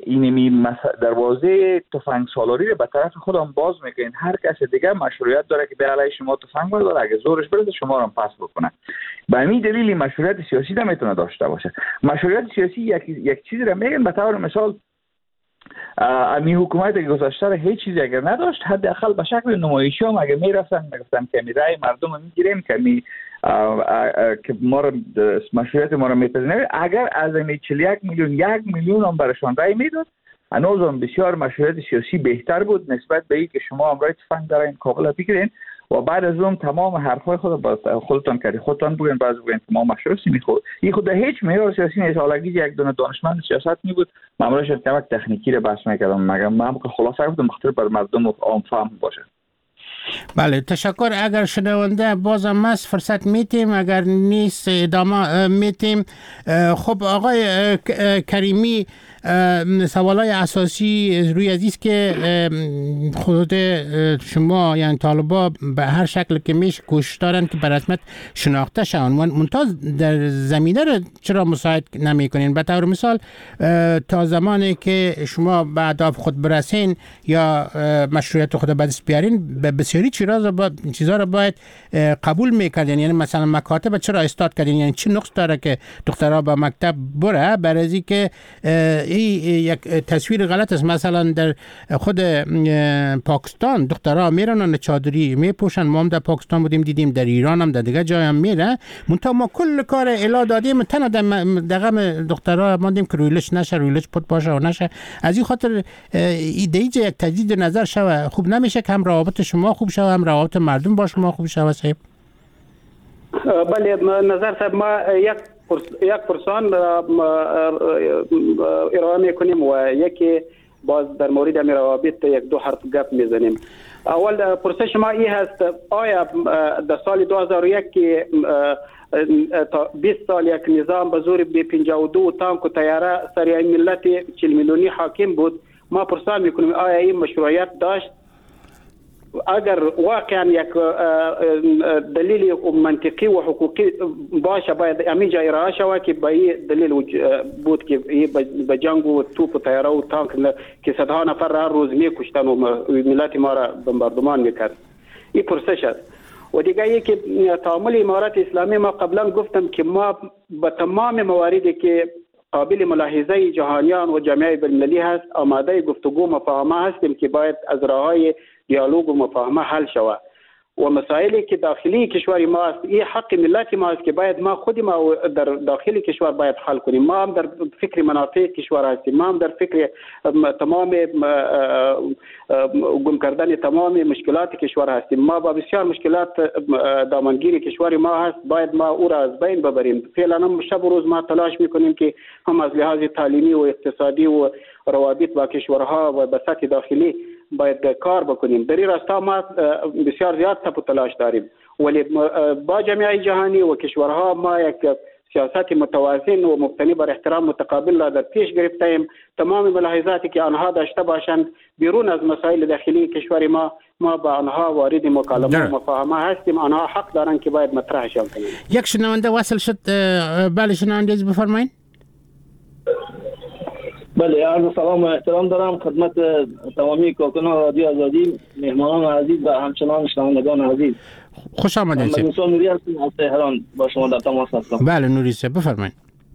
تفنگ سالاری رو به طرف خودم باز میکنین. هر کس دیگه مشروعیت داره که به علیه شما تفنگ برداره، اگه زورش برسه شما رو هم پس بکنه. به همین دلیل مشروعیت سیاسی نمیتونه داشته باشه. مشروعیت سیاسی یک چیزی رو میگن، به طور مثال امی حکومت گذاشته را هیچ چیزی اگر نداشت، حداقل به شکل نمایشی هم اگر میگفتن که می رای مردم رو میگیریم که ما را مشروعیت ما را میپذیریم، اگر از این 41 میلیون 1 میلیون هم برشان رای میداد، هنوز هم بسیار مشروعیت سیاسی بهتر بود نسبت به اینکه شما هم رای تفنگ دارین قابل بگیرین و بعد از اون تمام حرفای خودتان کردی خودتان بگین، بعضی بگین که ما مشروعیت میخواد. این خود هیچ معیار سیاسی نیست. حالگی یک دونه دانشمند سیاست می بود، معمولاش کمک تکنیکی رو بحث میکردم، مگر من که خلاصه گفتم مخاطر بر مردم عام فهم باشه. بله، تشکر. اگر شنونده بازم مست فرصت میتیم، اگر نیست ادامه میتیم. خب آقای کریمی، سوالای اساسی روی عزیز که خود شما یعنی طالبا به هر شکل که میشه کوشش دارن که به رسمیت شناخته شون، ممتاز در زمینه رو چرا مساعد نمی کنین؟ به طور مثال تا زمانی که شما به اهداف خود برسین یا مشروعیت خود به دست بیارین، به بسیاری چری چیزا را باید قبول میکردین؟ یعنی مثلا مکاتب چرا استاد کردین؟ یعنی چه نقص داره که دخترها به مکتب بره؟ برای از اینکه این یک تصویر غلط است. مثلا در خود پاکستان دخترها میرن چادری میپوشن، ما هم در پاکستان بودیم دیدیم، در ایران هم در دیگه جای هم میره، منتها ما کل کار الا دادیم تنها دغم دخترها ماندیم که رویلش نشه، رویلش پد باشه و نشه. از این خاطر ایده یک تجدید نظر شوه خوب نمیشه که هم روابط شما خوب شوه هم روابط مردم با شما خوب شوه. صاحب بله نظر صاحب، ما یک پرسان ارائه میکنیم و یکی باز در مورد همین روابط یک دو حرف گپ میزنیم. اول پرسش ما این هست، آیا در سال 2001 که تا 20 سال یک نظام به زور به 52 تانک و طیاره سر این ملت 40 میلیونی حاکم بود، ما پرسان میکنیم آیا این مشروعیت داشت؟ اگر واقعا یک دلیل منطقی و حقوقی باشه باید همینجا ارائه شود که به این دلیل بود که به جنگ و توپ و طیاره و تانک که صدها نفر را روز میکشتن و ملت ما را بمباردمان میکرد. این پرسش است. و دیگه ای که تعامل امارات اسلامی ما قبلا گفتم که ما به تمام مواردی که قابل ملاحظه جهانیان و جامعه بین‌المللی هست آماده گفتگو مفاهمه هستیم که باید از راههای دیالوگ و مفاهمه حل شود و مسائلی که داخلی کشور ما است این حق ملت ما است که باید ما خود ما در داخل کشور باید حل کنیم. ما هم در فکر منافع کشور هستیم، ما هم در فکر تمام گم کردن تمام مشکلات کشور هستیم. ما با بسیار مشکلات دامنگیر کشور ما هست، باید ما او را از بین ببریم. فعلا هم شب و روز ما تلاش میکنیم که هم از لحاظ تعلیمی و اقتصادی و روابط با کشورها و به سطح داخلی باید کار بکنیم. در این راستا ما بسیار زیاد تب و تلاش داریم، ولی با جامعه جهانی و کشورها ما یک سیاست متوازن و مبتنی بر احترام متقابل را در پیش گرفتیم. تمام ملاحظاتی که آنها داشته باشند بیرون از مسائل داخلی کشور ما با آنها وارد مکالمه و مفاهمه هستیم. آنها حق دارند که باید مطرحشان کنیم. یک شنونده وصل شد. بله شنونده بفرمایید. بله عرض سلام و احترام دارم خدمت تمامی کارکنان رادیو آزادی، مهمانان عزیز و همچنان شنوندگان عزیز. خوش آمدید. من نوری هستم از تهران با شما در تماس هستم. بله نوری صاحب بفرمایید.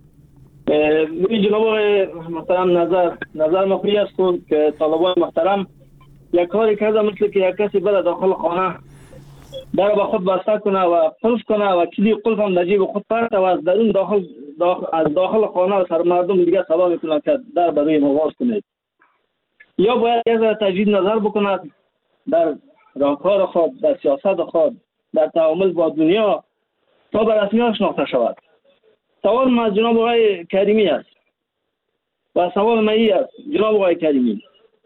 جناب محترم نظر مخری است که طالبان محترم یک کاری کرده مثل که یک کسی بره داخل خانه در با خود بسته کنه و قلف کنه و کلید قلف هم در جیب خود پرت و از درون از داخل خانه و سر مردم دیگه سلام میکنه که در برای مواز کنید. یا باید یک تجدید نظر بکند در راهکار خود، در سیاست خود، در تعامل با دنیا تا به رسمیت شناخته شود. سوال ما از جناب آقای کریمی است و سوال من است جناب آقای کریمی،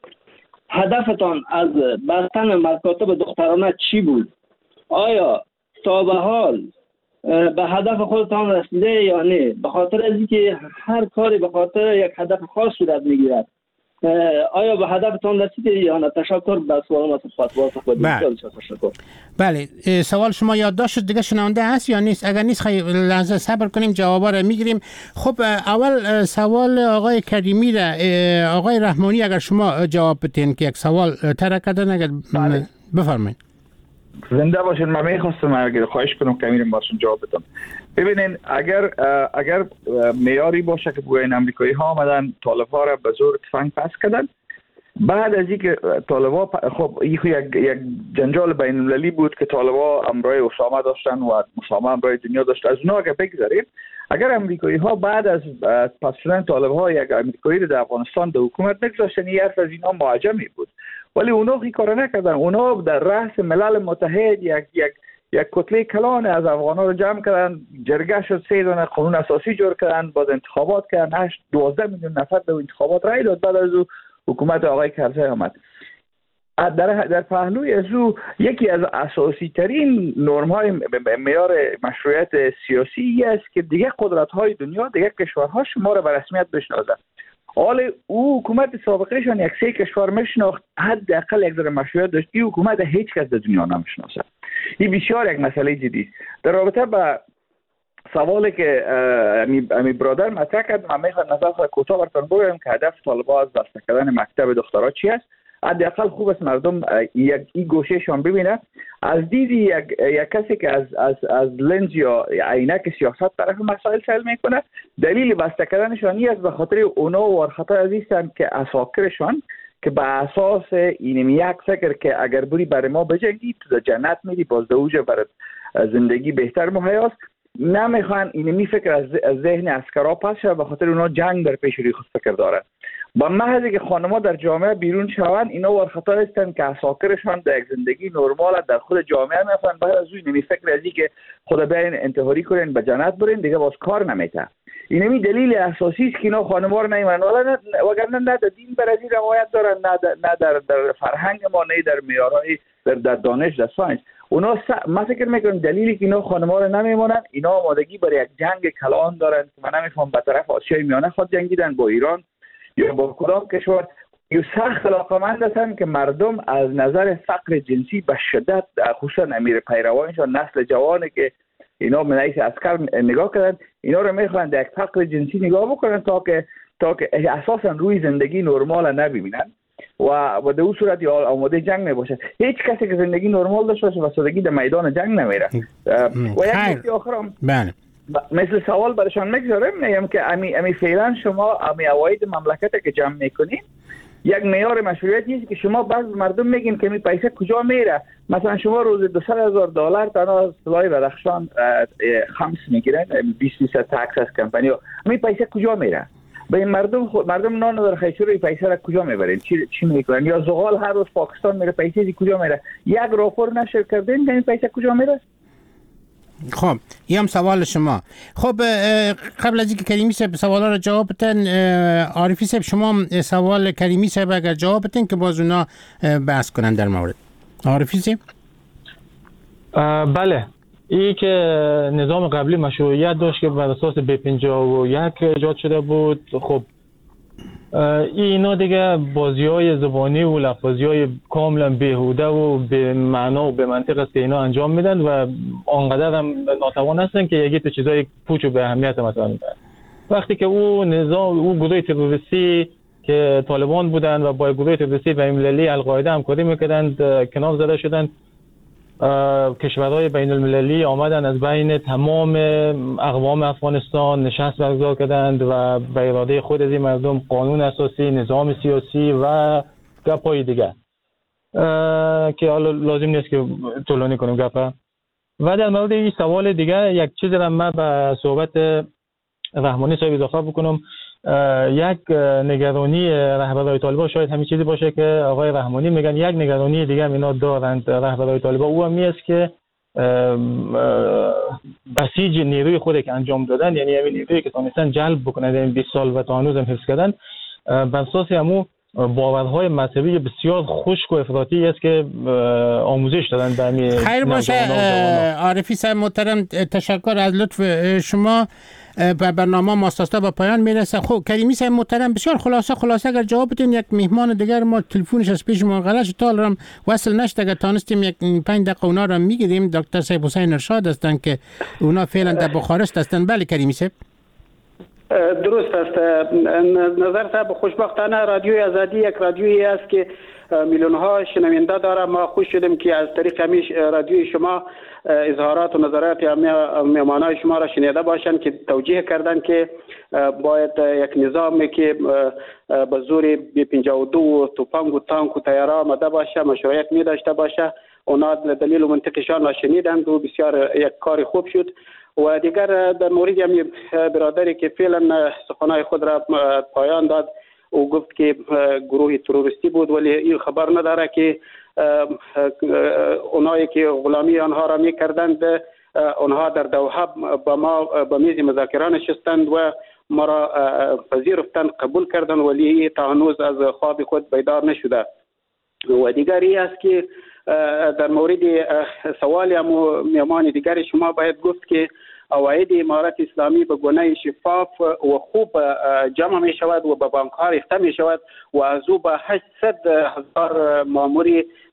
هدفتان از بستن مکاتب دخترانه چی بود؟ آیا تا به حال به هدف خودتان رسیده یا نه؟ به خاطر از اینکه هر کاری به خاطر یک هدف خاص صورت میگیرد. آیا به هدفتان رسیده یا نه؟ تشکر. به سوال ما تشکر. بله سوال شما یادداشت شد دیگه شنونده هست یا نیست؟ اگر نیست خیلی لحظه صبر کنیم جوابا رو میگیریم. خب اول سوال آقای کریمی را آقای رحمانی اگر شما جواب بدین که یک سوال طرح کردن اگر بفرمایید. زنده باشین. من میخواستم اگر خواهش کنم که میرم باشون جواب بدم. ببینین اگر معیاری باشه که بگوین امریکایی ها آمدن طالب ها را به زور تفنگ پس کردن، بعد از اینکه طالبا خب یک جنجال بین المللی بود که طالبا امرای اسامه داشتن و اسامه امرای دنیا داشت، از اونها اگر بگذاریم اگر امریکایی ها بعد از پس شدن طالب ها یک امریکایی در افغانستان در حکومت نگذاشتن، این حرف از اینا معجمی بود، ولی اونها این کار نکردن. اونها در رأس ملل متحد یک کتله کلان از افغان‌ها رو جمع کردن، جرگه شد، 3 دونه قانون اساسی جور کردن، بعد انتخابات کردن، 12 میلیون نفر به انتخابات رای داد. بعد از حکومت آقای کرزی آمد. در پهلوی از او یکی از اساسی ترین نرم های معیار مشروعیت سیاسی است که دیگه قدرت های دنیا، دیگه کشورها شما را به رسمیت بشناسند. حال او حکومت سابقهشان یک 3 کشور میشناخت، حداقل یک ذره مشروعیت داشت. این حکومت هیچ کس در دنیا نمیشناسه. این بسیار یک مسئله جدی است. در رابطه با سوالی که امی برادر مطرح کرد، من میخوام نظر کوتاه براتون بگم که هدف طالبان از بسته کردن مکتب دخترها چی است. حداقل خوب است مردم یک گوشهشان ببینه. از دید یک کسی که از لنز یا عینک سیاست طرف مسائل حل میکنه، دلیل بسته کردنشان است به خاطر اونا ورخطا عزیزن که اساکرشان که به اساس اینمی یک فکر که اگر بری برای ما بجنگی تو جنت میری، باز دوجه برای زندگی بهتر مهیاست، نمیخوان اینمی فکر از ذهن عسکرها پس شد، به خاطر اونا جنگ در پیش روی خود فکر دارن. با محضی که خانم‌ها در جامعه بیرون شوند، اینا ورخطا هستند که اساکرشان در یک زندگی نرمال در خود جامعه میفهمن، بعد از اون اینمی فکر ازی که خدا بیاین انتحاری کنین به جنت برین دیگه باز کار نمیته. اینمی دلیل اساسی است که اینا خانم‌ها رو نمیمنن، وگرنه نه در دین بر ازی روایت دارن، نه در فرهنگ ما، نه در معیارهای در دانش در ساینس. اونا ما فکر میکنم دلیلی که اینا خانم‌ها رو نمیمونن، اینا آمادگی برای یک جنگ کلان دارن که من نمیفهم به طرف آسیای میانه خود جنگیدن با ایران یا با کدام کشور. یو سخت علاقمند هستند که مردم از نظر فقر جنسی به شدت، خصوصا امیر پیروانشان نسل جوانی که اینا منعیس عسکر نگاه کردن، اینا رو میخوان در یک فقر جنسی نگاه بکنن تا که اساسا روی زندگی نرمال نبینن و به اون صورت یا آماده جنگ نباشه. هیچ کسی که زندگی نرمال داشته باشه و سادگی در میدان جنگ نمیره. و یک نکته آخرم مثل سوال برشان میگذارم، میگم که امی فعلا شما امی عواید مملکت که جمع میکنین یک معیار مشروعیت نیست که شما بعض مردم میگین که می پیسه کجا میره. مثلا شما روز $200,000 تنها سلاح بدخشان خمس میگیرن، 20% تکس از کمپانی، می پیسه کجا میره؟ به این مردم نان در خیشور پیسه را کجا میبرین؟ چی میکنن؟ یا زغال هر روز پاکستان میره، پیسه کجا میره؟ یک راپور نشر کردین که این پیسه کجا میره؟ خب این هم سوال شما. خب قبل از اینکه کریمی صاحب سوالا رو جواب بدن، عارفی صاحب شما سوال کریمی صاحب اگر جواب بدن که باز اونا بحث کنن در مورد. عارفی صاحب بله، این که نظام قبلی مشروعیت داشت که بر اساس B51 ایجاد شده بود، خب اینا دیگه بازی‌های زبانی و لفظی‌های کاملا بیهوده و به معنا و به منطق است که اینا انجام میدن و آنقدر هم ناتوان هستن که یکی تو چیزای پوچ و به اهمیت مثلا وقتی که او گروه تروریستی که طالبان بودن و با گروه تروریستی بین‌المللی القاعده همکاری میکردند کنار زده شدند، کشورهای بین المللی آمدن از بین تمام اقوام افغانستان نشست برگزار کردند و به اراده خود از این مردم قانون اساسی، نظام سیاسی و گپای دیگه که حالا لازم نیست که طولانی کنیم گپا. و در مورد این سوال دیگه یک چیزی را من به صحبت رحمانی صاحب اضافه بکنم. یک نگرانی رهبرای طالبان شاید همین چیزی باشه که آقای رحمانی میگن، یک نگرانی دیگه هم اینا دارند رهبرای طالبان، او هم است که بسیج نیروی خود که انجام دادن، یعنی همین نیرویی که تونستن جلب بکنن این 20 سال و تا هنوز هم حفظ کردن، بر اساس همون باورهای مذهبی بسیار خشک و افراطی است که آموزش دادن به همین. خیر باشه عارفی صاحب محترم، تشکر از لطف شما. برنامه ماستاستا به پایان میرسه. خب کریمی صاحب محترم بسیار خلاصه اگر جواب بدین، یک مهمان دیگر ما تلفنش از پیش ما غلط تا الان وصل نشد، اگر تانستیم یک 5 دقیقه اونا رو میگیریم. دکتر صاحب حسین ارشاد هستن که اونا فعلا در بخارست هستن. بله کریمی صاحب درست است. نظر صاحب خوشبختانه رادیوی آزادی یک رادیویی است که میلیون ها شنونده داره. ما خوش شدیم که از طریق همیش رادیوی شما اظهارات و نظرات مهمانان شما را شنیده باشند که توجیه کردن که باید یک نظامی که به زور B52 و توپنگ و تانک و تیاره آمده باشه مشروعیت می داشته باشه. اونا دلیل و منطقشان را شنیدند و بسیار یک کار خوب شد. و دیگر در مورد همی برادری که فعلا سخنهای خود را پایان داد او گفت که گروه تروریستی بود، ولی این خبر نداره که اونایی که غلامی آنها را میکردند آنها در دوحه با ما به میز مذاکره نشستند و ما را پذیرفتند، قبول کردند، ولی تا هنوز از خواب خود بیدار نشده. و دیگری است که در مورد سوال میهمان دیگر شما باید گفت که عواید امارت اسلامی به گونه شفاف و خوب جمع می شود و به بانک ها ریخته می شود و از او به 800,000 ماموری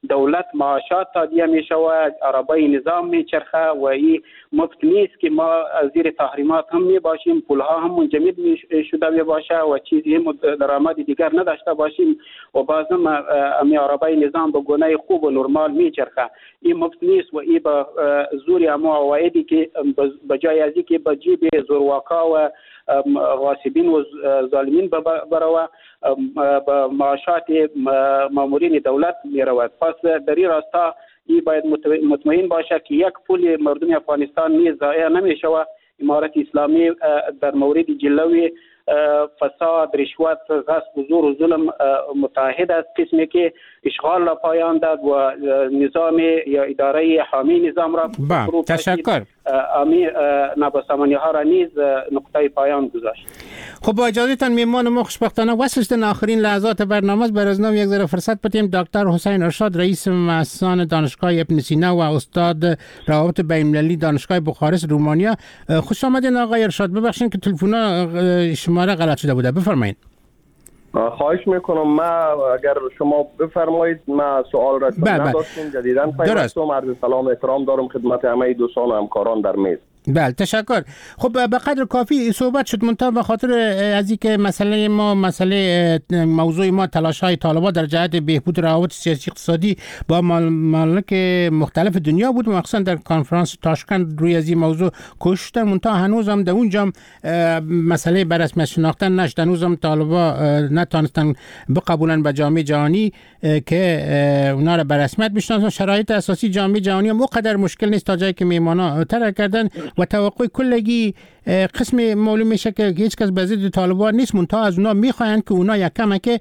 دولت معاشات تادیه می شود، عربای نظام می چرخه و این مفت نیست که ما زیر تحریمات هم می باشیم، پولها هم منجمد می شده می باشه و چیزی هم درآمد دیگر نداشته باشیم و باز هم امی عربای نظام به گونه خوب و نرمال می چرخه. این مفت نیست و این به زور اما عوایدی که بجای از اینکه به جیب زورواکا و غاصبین و ظالمین بروه به معاشات مامورین دولت می رود. پس در این راستا این باید مطمئن باشه که یک پول مردم افغانستان نیز ضایع نمی شود. امارت اسلامی در مورد جلوی فساد، رشوت، غصب و زور و ظلم متحد است، قسمی که اشغال را پایان داد و نظام یا اداره حامی نظام را تشکر امی نابسامانی ها را نیز نقطه پایان گذاشت. خب با اجازهتان میمان ما خوشبختانه وصلشتن آخرین لحظات برنامه بر از نام یک ذره فرصت بدیم. دکتر حسین ارشاد رئیس مؤسسان دانشگاه ابن سینا و استاد روابط بین‌المللی دانشگاه بخارست رومانیا. خوش آمدین آقای ارشاد. ببخشید که تلفن شماره غلط شده بوده، بفرمایید. خواهش میکنم. ما اگر شما بفرمایید ما سوال را نداشتیم جدیداً پیوستم. عرض سلام احترام دارم خدمت همه دوستان و همکاران در میز. بله تشکر. خب به قدر کافی صحبت شد منتها به خاطر از اینکه مسئله موضوع ما تلاش‌های طالبان در جهت بهبود روابط سیاسی اقتصادی با ممالک مختلف دنیا بود، مخصوصا در کنفرانس تاشکند روی از این موضوع کوشش منتها هنوز هم در اونجا مسئله به رسمیت شناختن نشد. هنوز هم طالبان نتونستن بقبولن به جامعه جهانی که اونا را به رسمیت بشناسن. شرایط اساسی جامعه جهانی هم اونقدر مشکل نیست تا جایی که میهمانا طرح کردن و توقع کلگی قسم معلوم میشه که هیچ کس به ضد طالبان نیست، منتها از اونا میخواین که اونا یک کمک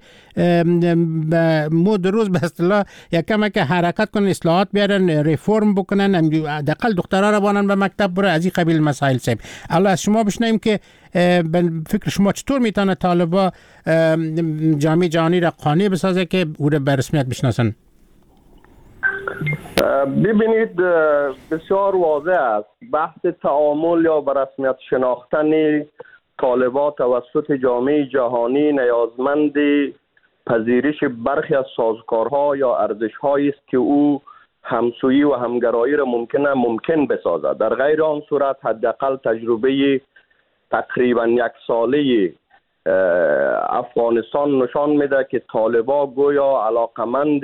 مود روز به اصطلاح یک کمک حرکت کنن، اصلاحات بیارن، ریفرم بکنن، حداقل دخترها را بانن به مکتب بره، از این قبیل مسائل. صاحب الله از شما بشنویم که فکر شما چطور میتونه طالبان جامعه جهانی را قانع بسازه که او را به رسمیت بشناسن؟ ببینید بسیار واضح است بحث تعامل یا به رسمیت شناختن طالبان توسط جامعه جهانی نیازمند پذیرش برخی از سازوکارها یا ارزش‌هایی است که او همسویی و همگرایی را ممکن بسازد. در غیر آن صورت حداقل تجربه تقریبا یک ساله افغانستان نشان میده که طالبان گویا علاقمند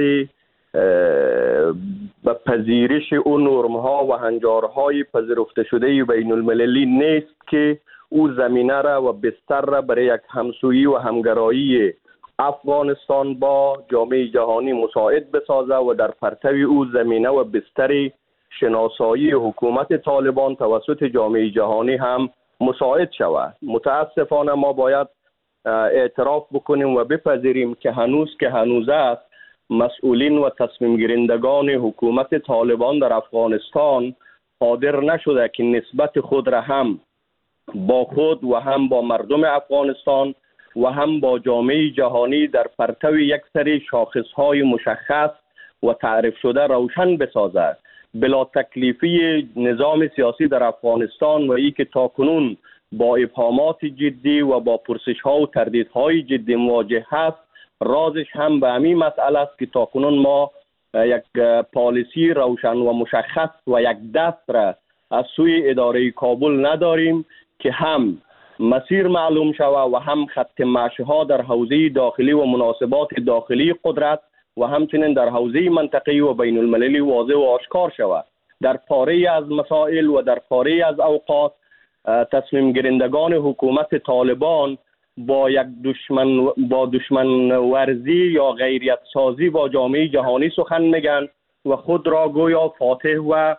به پذیرش اون نرم‌ها و هنجارهای پذیرفته شده بین المللی نیست که او زمینه را و بستر را برای یک همسویی و همگرایی افغانستان با جامعه جهانی مساعد بسازه و در پرتو او زمینه و بستر شناسایی حکومت طالبان توسط جامعه جهانی هم مساعد شود. متاسفانه ما باید اعتراف بکنیم و بپذیریم که هنوز است مسئولین و تصمیم گیرندگان حکومت طالبان در افغانستان قادر نشده که نسبت خود را هم با خود و هم با مردم افغانستان و هم با جامعه جهانی در پرتو یک سری شاخصهای مشخص و تعریف شده روشن بسازد. بلا تکلیفی نظام سیاسی در افغانستان و ای که تاکنون با ابهامات جدی و با پرسش‌ها و تردیدهای جدی مواجه هست، رازش هم به همین مسئله است که تاکنون ما یک پالیسی روشن و مشخص و یک دست را از سوی اداره کابل نداریم که هم مسیر معلوم شود و هم خط مشی‌ها در حوزه داخلی و مناسبات داخلی قدرت و همچنین در حوزه منطقه‌ای و بین المللی واضح و آشکار شود. در پاره از مسائل و در پاره از اوقات تصمیم گیرندگان حکومت طالبان با یک دشمن ورزی یا غیریت سازی با جامعه جهانی سخن میگن و خود را گویا فاتح و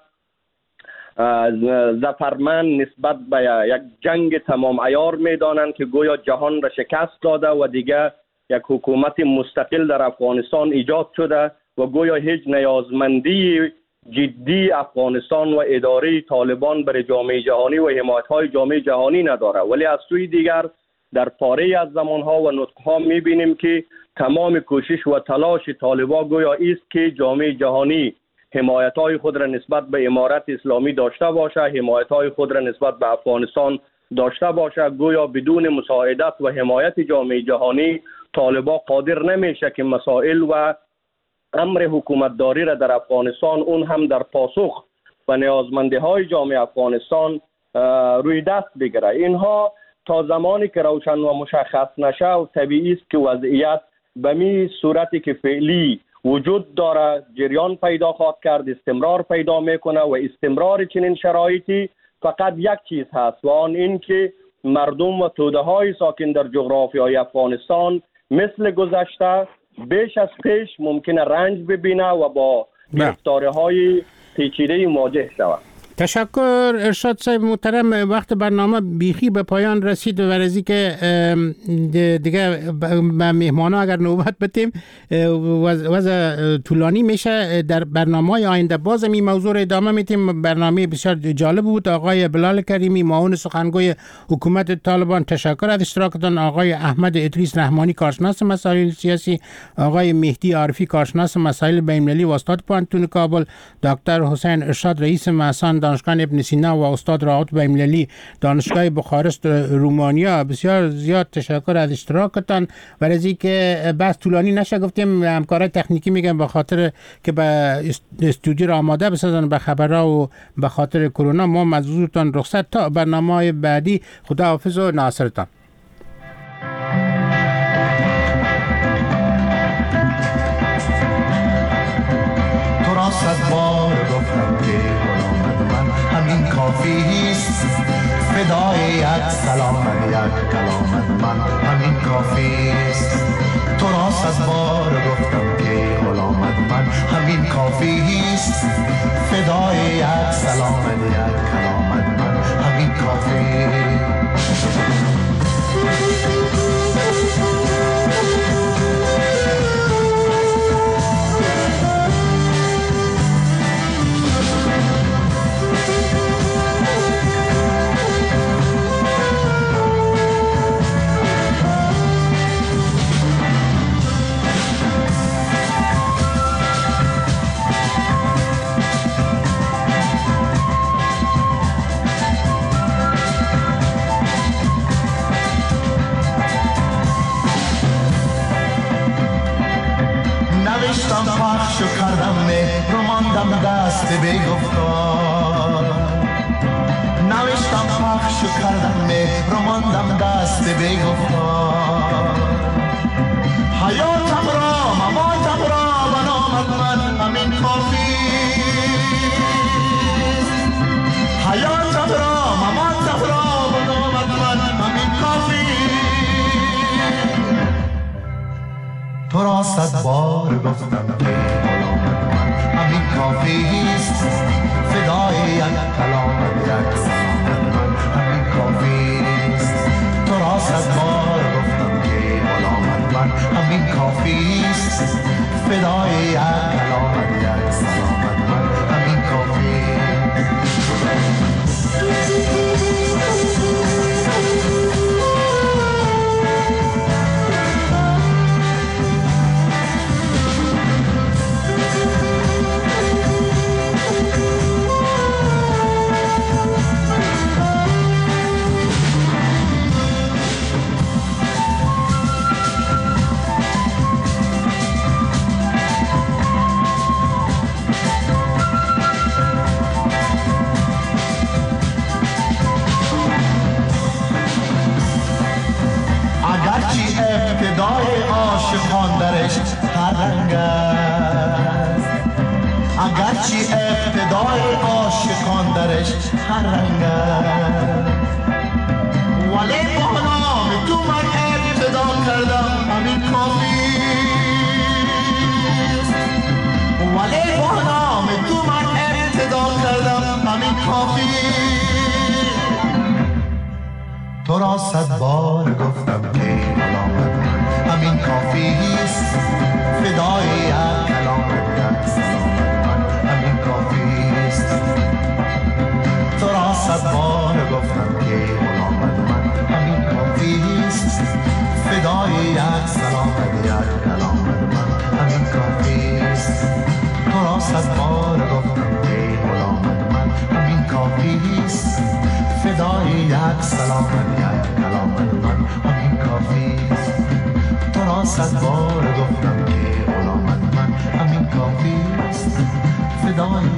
ظفرمند نسبت به یک جنگ تمام عیار میدانند که گویا جهان را شکست داده و دیگه یک حکومت مستقل در افغانستان ایجاد شده و گویا هیچ نیازمندی جدی افغانستان و اداره طالبان برای جامعه جهانی و حمایت‌های جامعه جهانی نداره. ولی از سوی دیگر در پاره از زمانها و نطقها میبینیم که تمام کوشش و تلاش طالبان گویا است که جامعه جهانی حمایت‌های خود را نسبت به امارت اسلامی داشته باشه، حمایت‌های خود را نسبت به افغانستان داشته باشه. گویا بدون مساعدت و حمایت جامعه جهانی طالبان قادر نمیشه که مسائل و امر حکومتداری را در افغانستان اون هم در پاسخ به نیازمندی‌های جامعه افغانستان روی دست بگیره. اینها تا زمانی که روشن و مشخص نشه و طبیعی است که وضعیت به می صورتی که فعلی وجود داره جریان پیدا خواهد کرد، استمرار پیدا میکنه و استمرار چنین شرایطی فقط یک چیز هست و آن این که مردم و توده های ساکن در جغرافیای افغانستان مثل گذشته بیش از پیش ممکنه رنج ببینه و با گرفتاری‌های پیچیده مواجه شود. تشکر ارشاد صاحب محترم. وقت برنامه بیخی به پایان رسید و ورزی که دیگه مهمانا اگر نوبت بتیم وضع طولانی میشه. در برنامه‌های آینده باز این موضوع رو ادامه میتیم. برنامه بسیار جالب بود. آقای بلال کریمی معاون سخنگوی حکومت طالبان، تشکر از اشتراکتان. آقای احمد ادریس رحمانی کارشناس مسائل سیاسی، آقای مهدی عارفی کارشناس مسائل بین‌المللی و استاد پانتون کابل، دکتر حسین ارشاد رئیس مهسان دانشگاه ابن سینا و استاد روابط بین‌المللی دانشگاه بخارست رومانیا، بسیار زیاد تشکر از اشتراکتان. برای اینکه بحث طولانی نشه گفتیم همکارای تکنیکی میگن به خاطر که به استودیو را آماده بسازن به خبرها و به خاطر کرونا ما معذورتان رخصت تا برنامه‌های بعدی. خداحافظ و ناصرتان. تو را صد بار گفتم که همین کافیست، فدای یک سلام یک کلامت من همین کافیست. تو را صد بار گفتم که غلامت من همین کافیست، فدای یک سلام یک کلامت من همین کافیست. نوشتم پخش و کردم مهر و ماندم دست بگفتار. نوشتم پخش و کردم مهر و ماندم دست بگفتار. حیاتم را مماتم را و نامت من همین کافیست. حیاتم را مماتم را و نامت من همین کافیست. تو را صد بار گفتم که غلامت من همین کافیست، فدای یک کلامت یک سلامت من همین کافیست. تو را صد بار گفتم که غلامت من همین کافیست، فدای یک کلامت یک سلامت من همین کافیست. ابتدای عاشقان درش هر رنگ است، اگرچه ابتدای عاشقان درش هر رنگ است، ولی با نام تو من ابتدا کردم همین کافیست. ولی با نام تو من ابتدا کردم همین کافیست. تو را صد بار گفتم که غلامت من همین کافیست، فدای یک کلامت یک سلامت من همین کافیست. تو را صد بار گفتم که غلامت من همین کافیست، فدای یک سلامت یک کلامت من همین کافیست. تو را صد بار گفتم که غلامت من همین کافیست، فدای یک سلامت یک کلامت من همین کافیست. تو را صد بار گفتم که غلامت من همین فدای